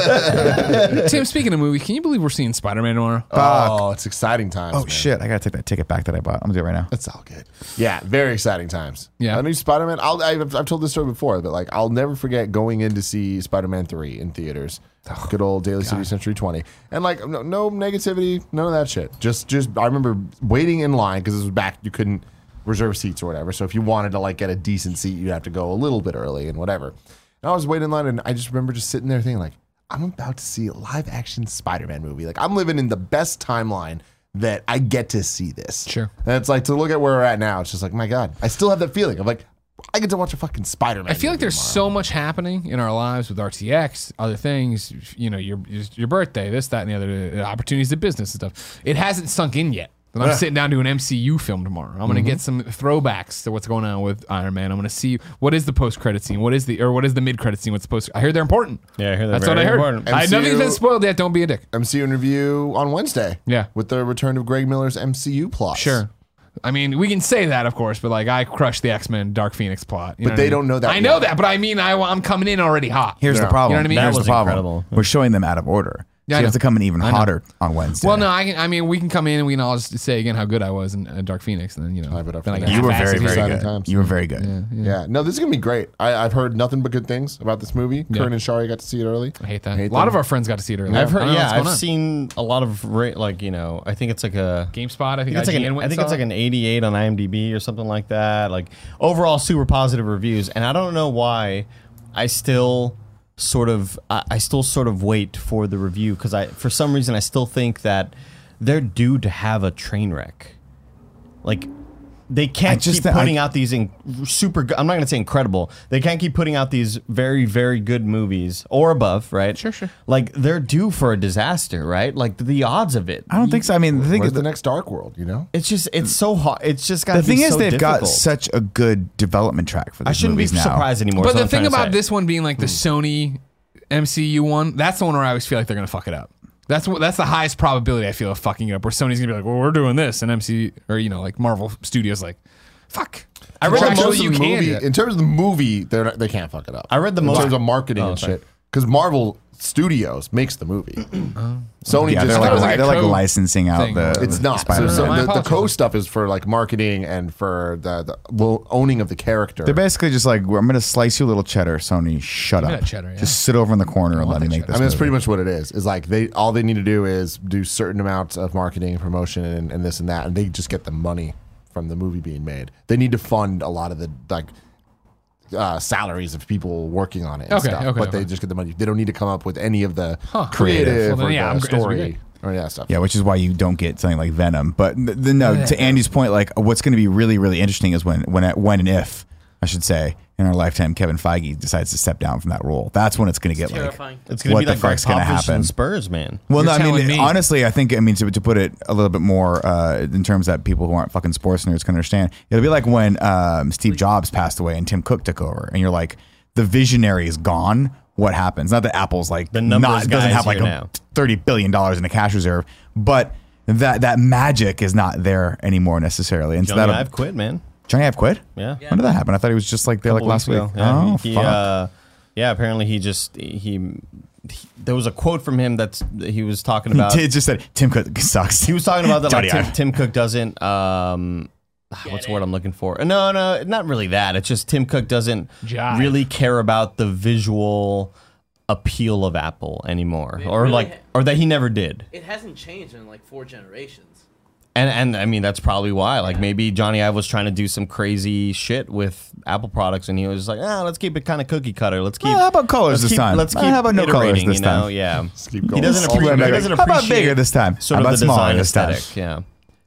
know. Tim, speaking of movies, can you believe we're seeing Spider-Man tomorrow? Oh, it's exciting times. Oh, man. shit. I got to take that ticket back that I bought. I'm going to do it right now. It's all good. Yeah, very exciting times. Yeah. A new Spider-Man. I've told this story before, but like I'll never forget going in to see Spider-Man 3 in theaters. Good old Daly City Century 20. And like no negativity, none of that shit. Just I remember waiting in line because this was back, you couldn't reserve seats or whatever. So if you wanted to like get a decent seat, you'd have to go a little bit early and whatever. And I was waiting in line and I just remember just sitting there thinking like, I'm about to see a live action Spider-Man movie. Like I'm living in the best timeline that I get to see this. Sure. And it's like to look at where we're at now, it's just like, my God, I still have that feeling of like, I get to watch a fucking Spider-Man. I feel like there's tomorrow. so much happening in our lives with RTX, other things, you know, your birthday, this, that, and the other, opportunities to business and stuff. It hasn't sunk in yet. And I'm sitting down to an MCU film tomorrow. I'm going to get some throwbacks to what's going on with Iron Man. I'm going to see what is the post-credit scene, what is the mid-credit scene, what's the post. I heard they're important. Yeah, I hear That's they're what I very heard. important. Nothing's been spoiled yet. Don't be a dick. MCU review on Wednesday. Yeah. With the return of Greg Miller's MCU plot. Sure. I mean, we can say that, of course, but like I crushed the X-Men Dark Phoenix plot. You know But what they I mean? don't know that I know yet. that, but I mean, I'm coming in already hot. Here's the problem. You know what I mean? That Here's was the problem. incredible. We're showing them out of order. Yeah, So I you have know. to come in even I know. hotter on Wednesday. Well, no, I mean, we can come in and we can all just say again how good I was in Dark Phoenix, and then but then I you get You were half-assed very, it. very exciting good. times. You were very good. Yeah. No, this is going to be great. I've heard nothing but good things about this movie. Yeah. Kern and Shari got to see it early. I hate that. Hate A lot them. of our friends got to see it early. I've heard, I don't know yeah, what's going I've on. seen a lot of like, you know, I think it's like a GameSpot. I think it's like IGN went I think and it's saw like an 88 on IMDb or something like that. Like overall, super positive reviews, and I don't know why I still sort of wait for the review because for some reason I still think that they're due to have a train wreck. Like they can't keep putting out these super. I'm not going to say incredible. They can't keep putting out these very, very good movies or above, right? Sure. Like they're due for a disaster, right? Like the odds of it. I don't think so. I mean, the thing Where's is, the next Dark World, you know? It's so hard. It's just got. the thing is, so they've got difficult. such a good development track for I these shouldn't be movies now. surprised anymore. But is what the I'm thing trying to about say. this one being like the Sony MCU one, that's the one where I always feel like they're gonna fuck it up. That's the highest probability I feel of fucking it up. Where Sony's gonna be like, well, we're doing this, and MCU or like Marvel Studios like, fuck. I read Well, the in most terms you of the can movie, do it. in terms of the movie, they can't fuck it up. I read the in most terms of marketing and sorry. shit. Because Marvel Studios makes the movie. Sony Yeah, just they're thought it was like, like a they're like code licensing out thing. the. it's not. So, Spider-Man. My the apologies. co stuff is for like marketing and for the owning of the character. They're basically just like, I'm going to slice you a little cheddar, Sony. Shut Give me up. that cheddar, yeah. Just sit over in the corner and let me that make cheddar. this. I mean, that's movie. pretty much what it is. Is like all they need to do is do certain amounts of marketing and promotion and this and that, and they just get the money from the movie being made. They need to fund a lot of the salaries of people working on it and Okay, stuff, okay, but okay. they just get the money. They don't need to come up with any of the Creative. creative Well, then, or yeah, the I'm- that's story great. or that stuff. Yeah, which is why you don't get something like Venom. But no, to Andy's point, like what's going to be really, really interesting is when and if, I should say, in our lifetime, Kevin Feige decides to step down from that role. That's when it's going to get like, Terrifying. It's going to what be the like Greg fuck's going to Popovich happen. and Spurs, man. Well, You're no, I telling mean, me. honestly, I think, to put it a little bit more in terms that people who aren't fucking sports nerds can understand, it'll be like when Steve Jobs passed away and Tim Cook took over, and you're like, the visionary is gone. What happens? Not that Apple's like The numbers doesn't guys have like here a now. $30 billion in a cash reserve, but that magic is not there anymore necessarily. And so Johnny that'll, Ive quit, man. Johnny Ive quit? Yeah. When did that happen? I thought he was just like there like Couple last week. weeks ago. Yeah, Oh, he, fuck. yeah, apparently there was a quote from him that he was talking about. It just said Tim Cook sucks. He was talking about that like Johnny Ive. Tim Cook doesn't what's the word I'm looking for? No, not really that. It's just Tim Cook doesn't Jive. really care about the visual appeal of Apple anymore, or really like, or that he never did. It hasn't changed in like 4 generations. And I mean that's probably why. Like maybe Johnny Ive was trying to do some crazy shit with Apple products, and he was like, let's keep it kind of cookie cutter. Let's keep. How about colors this time? Let's keep. How about no colors iterating, this you know? time? Yeah. keep He going. doesn't All the way appreciate. back. He doesn't How about appreciate bigger this time? Sort How of about the smaller design this time? aesthetic. Yeah.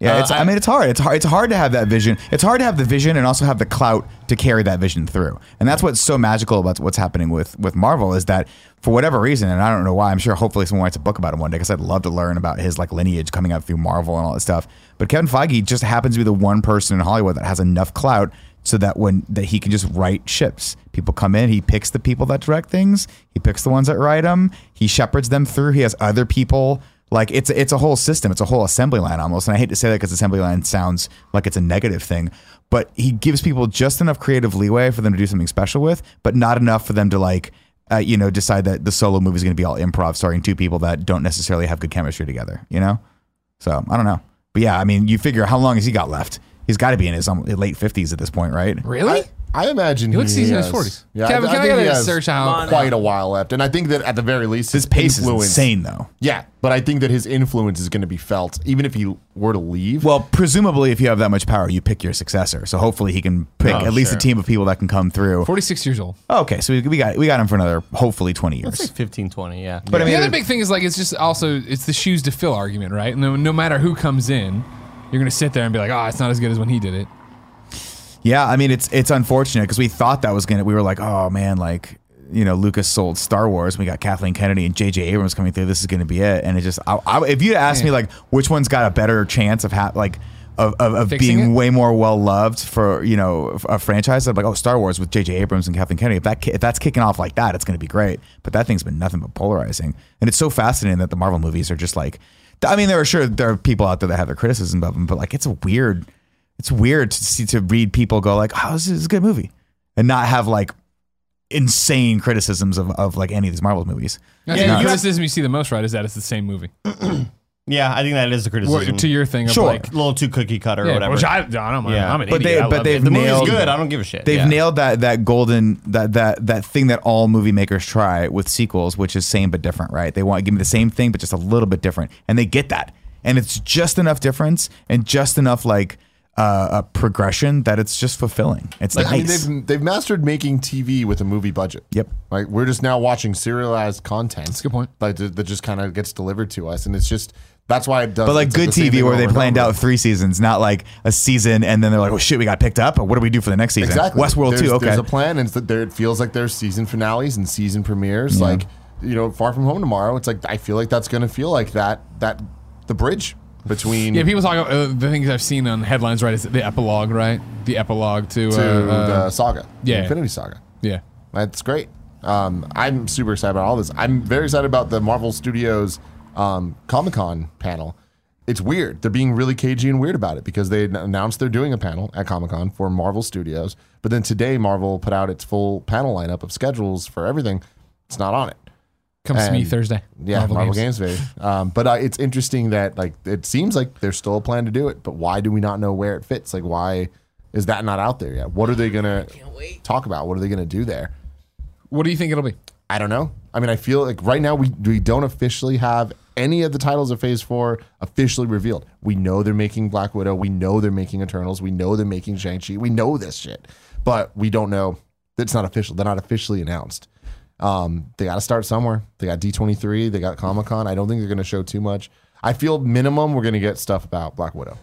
Yeah, I mean, it's hard. It's hard to have that vision. It's hard to have the vision and also have the clout to carry that vision through. And that's what's so magical about what's happening with Marvel is that for whatever reason, and I don't know why, I'm sure hopefully someone writes a book about him one day because I'd love to learn about his like lineage coming up through Marvel and all that stuff. But Kevin Feige just happens to be the one person in Hollywood that has enough clout so that that he can just write ships. People come in, he picks the people that direct things, he picks the ones that write them, he shepherds them through. He has other people. Like it's a whole system. It's a whole assembly line almost. And I hate to say that because assembly line sounds like it's a negative thing, but he gives people just enough creative leeway for them to do something special with, but not enough for them to like, decide that the solo movie is going to be all improv starring two people that don't necessarily have good chemistry together, So I don't know. But yeah, I mean, you figure how long has he got left? He's got to be in his late 50s at this point, right? Really? I imagine He looks he in his has- 40s. Yeah, Kevin, I can I think get he a has search how? quite a while left, and I think that at the very least, His pace influence, is insane, though. Yeah, but I think that his influence is going to be felt, even if he were to leave. Well, presumably, if you have that much power, you pick your successor. So hopefully, he can pick at least a team of people that can come through. 46 years old. Okay, so we got him for another hopefully 20 years. Let's say 15, 20, yeah. But I mean, The other big thing is like it's just also it's the shoes to fill argument, right? No matter who comes in, you're gonna sit there and be like, oh, it's not as good as when he did it. yeah, I mean, it's unfortunate because we thought that was we were like, oh man, like Lucas sold Star Wars. We got Kathleen Kennedy and J.J. Abrams coming through. This is going to be it. And it just, if you asked me like which one's got a better chance of of Fixing being it? way more well loved for a franchise, I'm like, oh, Star Wars with J.J. Abrams and Kathleen Kennedy. If that's kicking off like that, it's going to be great. But that thing's been nothing but polarizing. And it's so fascinating that the Marvel movies are just like, I mean, there are people out there that have their criticism of them, but like it's weird to read people go like, oh, this is a good movie, and not have like insane criticisms of like any of these Marvel movies. The criticism you see the most, right, is that it's the same movie. Yeah, I think that is the criticism. To your thing of Sure. like, a little too cookie cutter or whatever. which I don't mind. Yeah. I'm an But idiot. I love they've it. the movie's nailed- good. I don't give a shit. They've Yeah. nailed that golden that thing that all movie makers try with sequels, which is same but different, right? They want to give me the same thing but just a little bit different, and they get that, and it's just enough difference and just enough like a progression that it's just fulfilling. It's Like, nice. I mean, they've mastered making TV with a movie budget. Yep. Like we're just now watching serialized content. That's a good point. Like that just kind of gets delivered to us, and it's just that's why it does. But like it's good the same TV thing where over they and planned over. out 3 seasons, not like a season and then they're like, oh shit, we got picked up. What do we do for the next season? Exactly. Westworld there's, 2. Okay. There's a plan, and it feels like there's season finales and season premieres. Like Far From Home tomorrow. It's like I feel like that's going to feel like that the bridge between Yeah, people talk about the things I've seen on headlines, right? Is the epilogue, right? The epilogue to the saga, yeah. the Infinity Saga. yeah. That's great. I'm super excited about all this. I'm very excited about the Marvel Studios Comic-Con panel. It's weird. They're being really cagey and weird about it because they announced they're doing a panel at Comic-Con for Marvel Studios. But then today, Marvel put out its full panel lineup of schedules for everything. It's not on it. Comes to me And- Thursday. Yeah, Marvel Games Day. But it's interesting that like it seems like there's still a plan to do it, but why do we not know where it fits? Like, why is that not out there yet? What are they gonna talk about? What are they gonna do there? What do you think it'll be? I don't know. I mean, I feel like right now we don't officially have any of the titles of Phase 4 officially revealed. We know they're making Black Widow. We know they're making Eternals. We know they're making Shang-Chi. We know this shit, but we don't know. It's not official. They're not officially announced. They got to start somewhere. They got D23. They got Comic-Con. I don't think they're going to show too much. I feel minimum we're going to get stuff about Black Widow.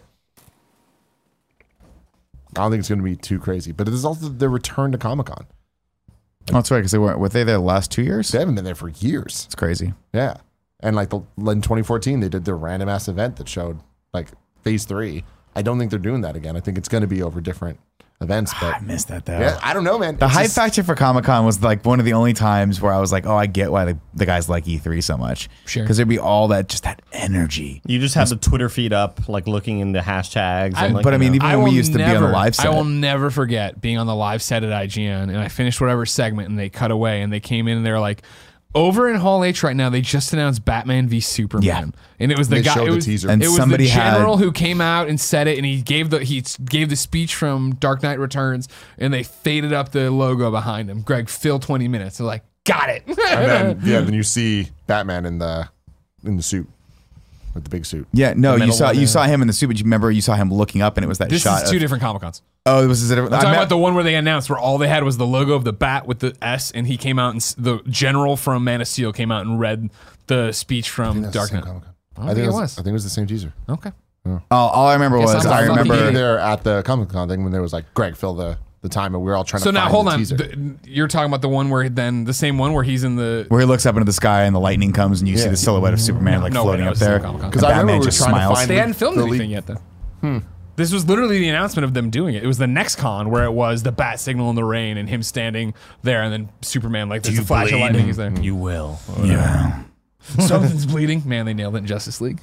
I don't think it's going to be too crazy, but it is also the return to Comic-Con. Oh, that's right, because were they there the last 2 years? They haven't been there for years. It's crazy. Yeah. And like in 2014, they did their random ass event that showed like Phase 3. I don't think they're doing that again. I think it's going to be over different events. But I missed that though. yeah, I don't know, man. The It's hype just- factor for Comic-Con was like one of the only times where I was like, oh, I get why the guys like E3 so much. Sure. Because there'd be all that energy. You just have the Twitter feed up, like looking into hashtags. And like, but I mean, you know. even when we used to be on the live set. I will never forget being on the live set at IGN, and I finished whatever segment, and they cut away, and they came in, and they were like, "Over in Hall H right now, they just announced Batman v Superman." Yeah. And it was the They guy. showed It the was, teaser. And it was somebody the had- general who came out and said it, and he gave the speech from Dark Knight Returns, and they faded up the logo behind him. Greg, fill 20 minutes. They're like, got it. And then you see Batman in the suit, with the big suit. Yeah, no, The you metal saw one, him in the suit, but you remember you saw him looking up, and it was that This shot. is two of- different Comic Cons. Oh, it was. I'm I'm talking about the one where they announced where all they had was the logo of the bat with the S, and he came out and the general from Man of Steel came out and read the speech from That's the Dark same Knight. Comic-Con. I don't think it was. I think it was the same teaser. Okay. All I remember was I'm I fucking remember idiot. there at the Comic-Con thing when there was like, Greg, fill the time, and we were all trying So to now find hold the on. teaser. You're talking about the one where then the same one where he's in the. where he looks up into the sky and the lightning comes and you see Yeah. the silhouette of Superman like No, floating wait, up that was there. the Comic-Con. Because I remember Batman we were just trying to smiles. find They hadn't filmed the anything yet though. This was literally the announcement of them doing it. It was the next con where it was the bat signal in the rain and him standing there, and then Superman like there's a flash of lightning. He's there. You will. Yeah. Something's bleeding. Man, they nailed it in Justice League.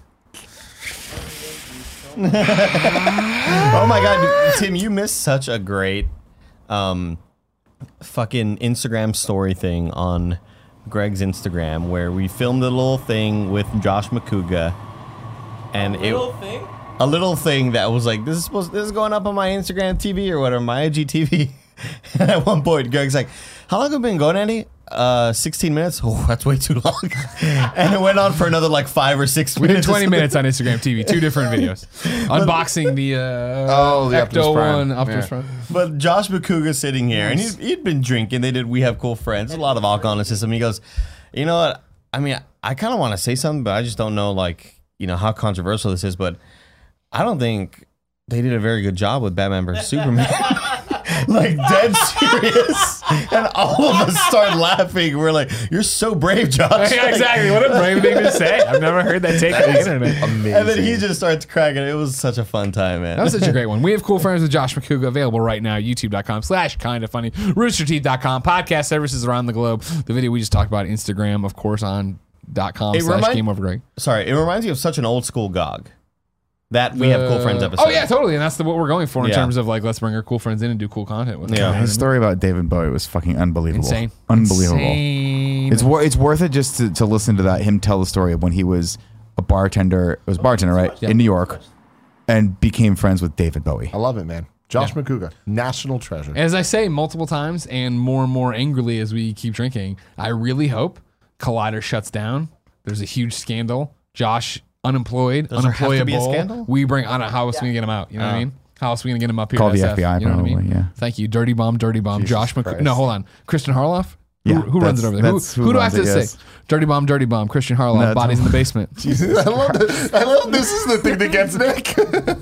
Oh my God, Tim, you missed such a great fucking Instagram story thing on Greg's Instagram where we filmed a little thing with Josh McCouga, and a little thing that was like, this is going up on my Instagram TV or whatever, my IGTV. And at one point, Greg's like, how long have we been going, Andy? 16 minutes? Oh, that's way too long. And it went on for another like 5 or 6 We did minutes. 20 minutes on Instagram TV, 2 different videos. Unboxing the the Optimus Ecto Prime. one, Optimus Yeah. Prime. But Josh McCouga sitting here, and he'd been drinking. They did We Have Cool Friends, a lot of alcohol in the system. He goes, you know what? I mean, I kind of want to say something, but I just don't know, like, you know, how controversial this is. But I don't think they did a very good job with Batman vs Superman. Like, dead serious. And all of us start laughing. We're like, you're so brave, Josh. Yeah, exactly. What a brave thing to say. I've never heard that take on the internet. Amazing. And then he just starts cracking. It was such a fun time, man. That was such a great one. We have Cool Friends with Josh McCouga available right now. YouTube.com/kindafunny. Roosterteeth.com. Podcast services around the globe. The video we just talked about, Instagram, of course, on .com/GameOverGreg. Sorry, it reminds you of such an old school GOG. That We Have Cool Friends episode. Oh, yeah, totally. And that's what we're going for in Yeah. terms of, like, let's bring our cool friends in and do cool content with them. Yeah. His story about David Bowie was fucking unbelievable. Insane. Unbelievable. Insane. It's worth it just to listen to that, him tell the story of when he was a bartender. It was a bartender, right? Yeah. In New York, and became friends with David Bowie. I love it, man. Josh McCouga, national treasure. As I say multiple times and more angrily as we keep drinking, I really hope Collider shuts down. There's a huge scandal. Josh unemployed, Does there have to be a unemployable. scandal? We bring on How else are we gonna get him out? You know what I mean? How else are we gonna get him up here? Call at the SF? FBI You know what I probably, mean? yeah. Thank you. Dirty bomb. Jesus Josh McCouga. Christ. No, hold on. Christian Harloff? Yeah, Who runs it over there? that's Who who do I have runs to it, say? Dirty bomb. Christian Harloff. No, Bodies in the basement. I love this is the thing that gets Nick.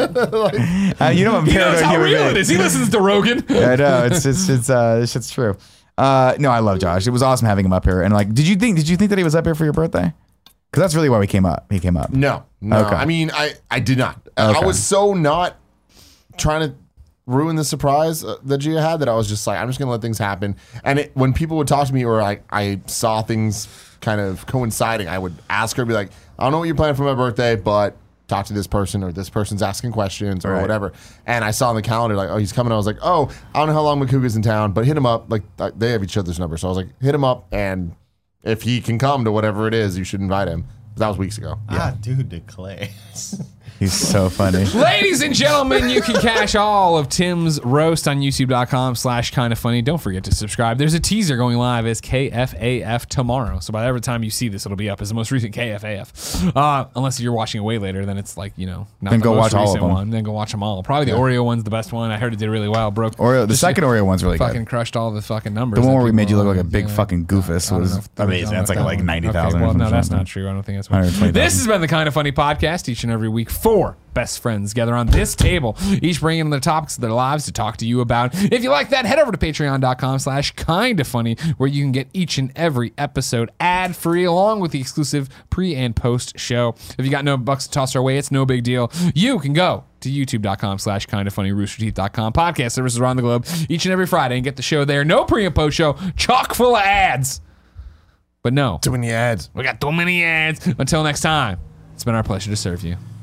You know I'm He knows paranoid how human real being. it is. He listens to Rogan. I know this shit's true. No, I love Josh. It was awesome having him up here. And like, did you think that he was up here for your birthday? Because that's really why we came up. He came up. No. Okay. I mean, I did not. Okay. I was so not trying to ruin the surprise that Gia had that I was just like, I'm just gonna let things happen. And when people would talk to me or like I saw things kind of coinciding, I would ask her, be like, I don't know what you're planning for my birthday, but talk to this person or this person's asking questions or Right. whatever. And I saw on the calendar like, oh, he's coming. I was like, oh, I don't know how long McCouga's in town, but hit him up. Like they have each other's number, so I was like, hit him up, and if he can come to whatever it is, you should invite him. That was weeks ago. Ah, dude, declare. He's so funny. Ladies and gentlemen, you can catch all of Tim's roast on youtube.com/kindafunny. Don't forget to subscribe. There's a teaser going live as KFAF tomorrow. So by every time you see this, it'll be up as the most recent KFAF. Unless you're watching it way later, then it's like, you know, not Then the go most watch all of recent them. one. Then go watch them all. Probably the Oreo one's the best one. I heard it did really well. Broke Oreo, the just second Oreo one's really fucking good. crushed all the fucking numbers. The one that where we made you people look like a are- big yeah. fucking goofus I don't was know if- amazing. That's like that 90,000 Okay, or well, no, something. that's not true. I don't think that's 120,000. This has been the Kind of Funny podcast. Each and every week, 4 best friends gather on this table, each bringing in their topics of their lives to talk to you about. If you like that, head over to patreon.com/kindafunny, where you can get each and every episode ad-free, along with the exclusive pre and post show. If you got no bucks to toss our way, it's no big deal. You can go to youtube.com/kindafunny, roosterteeth.com, podcast services around the globe each and every Friday and get the show there. No pre and post show, chock full of ads. But no, Too many ads. we got too many ads. Until next time, it's been our pleasure to serve you.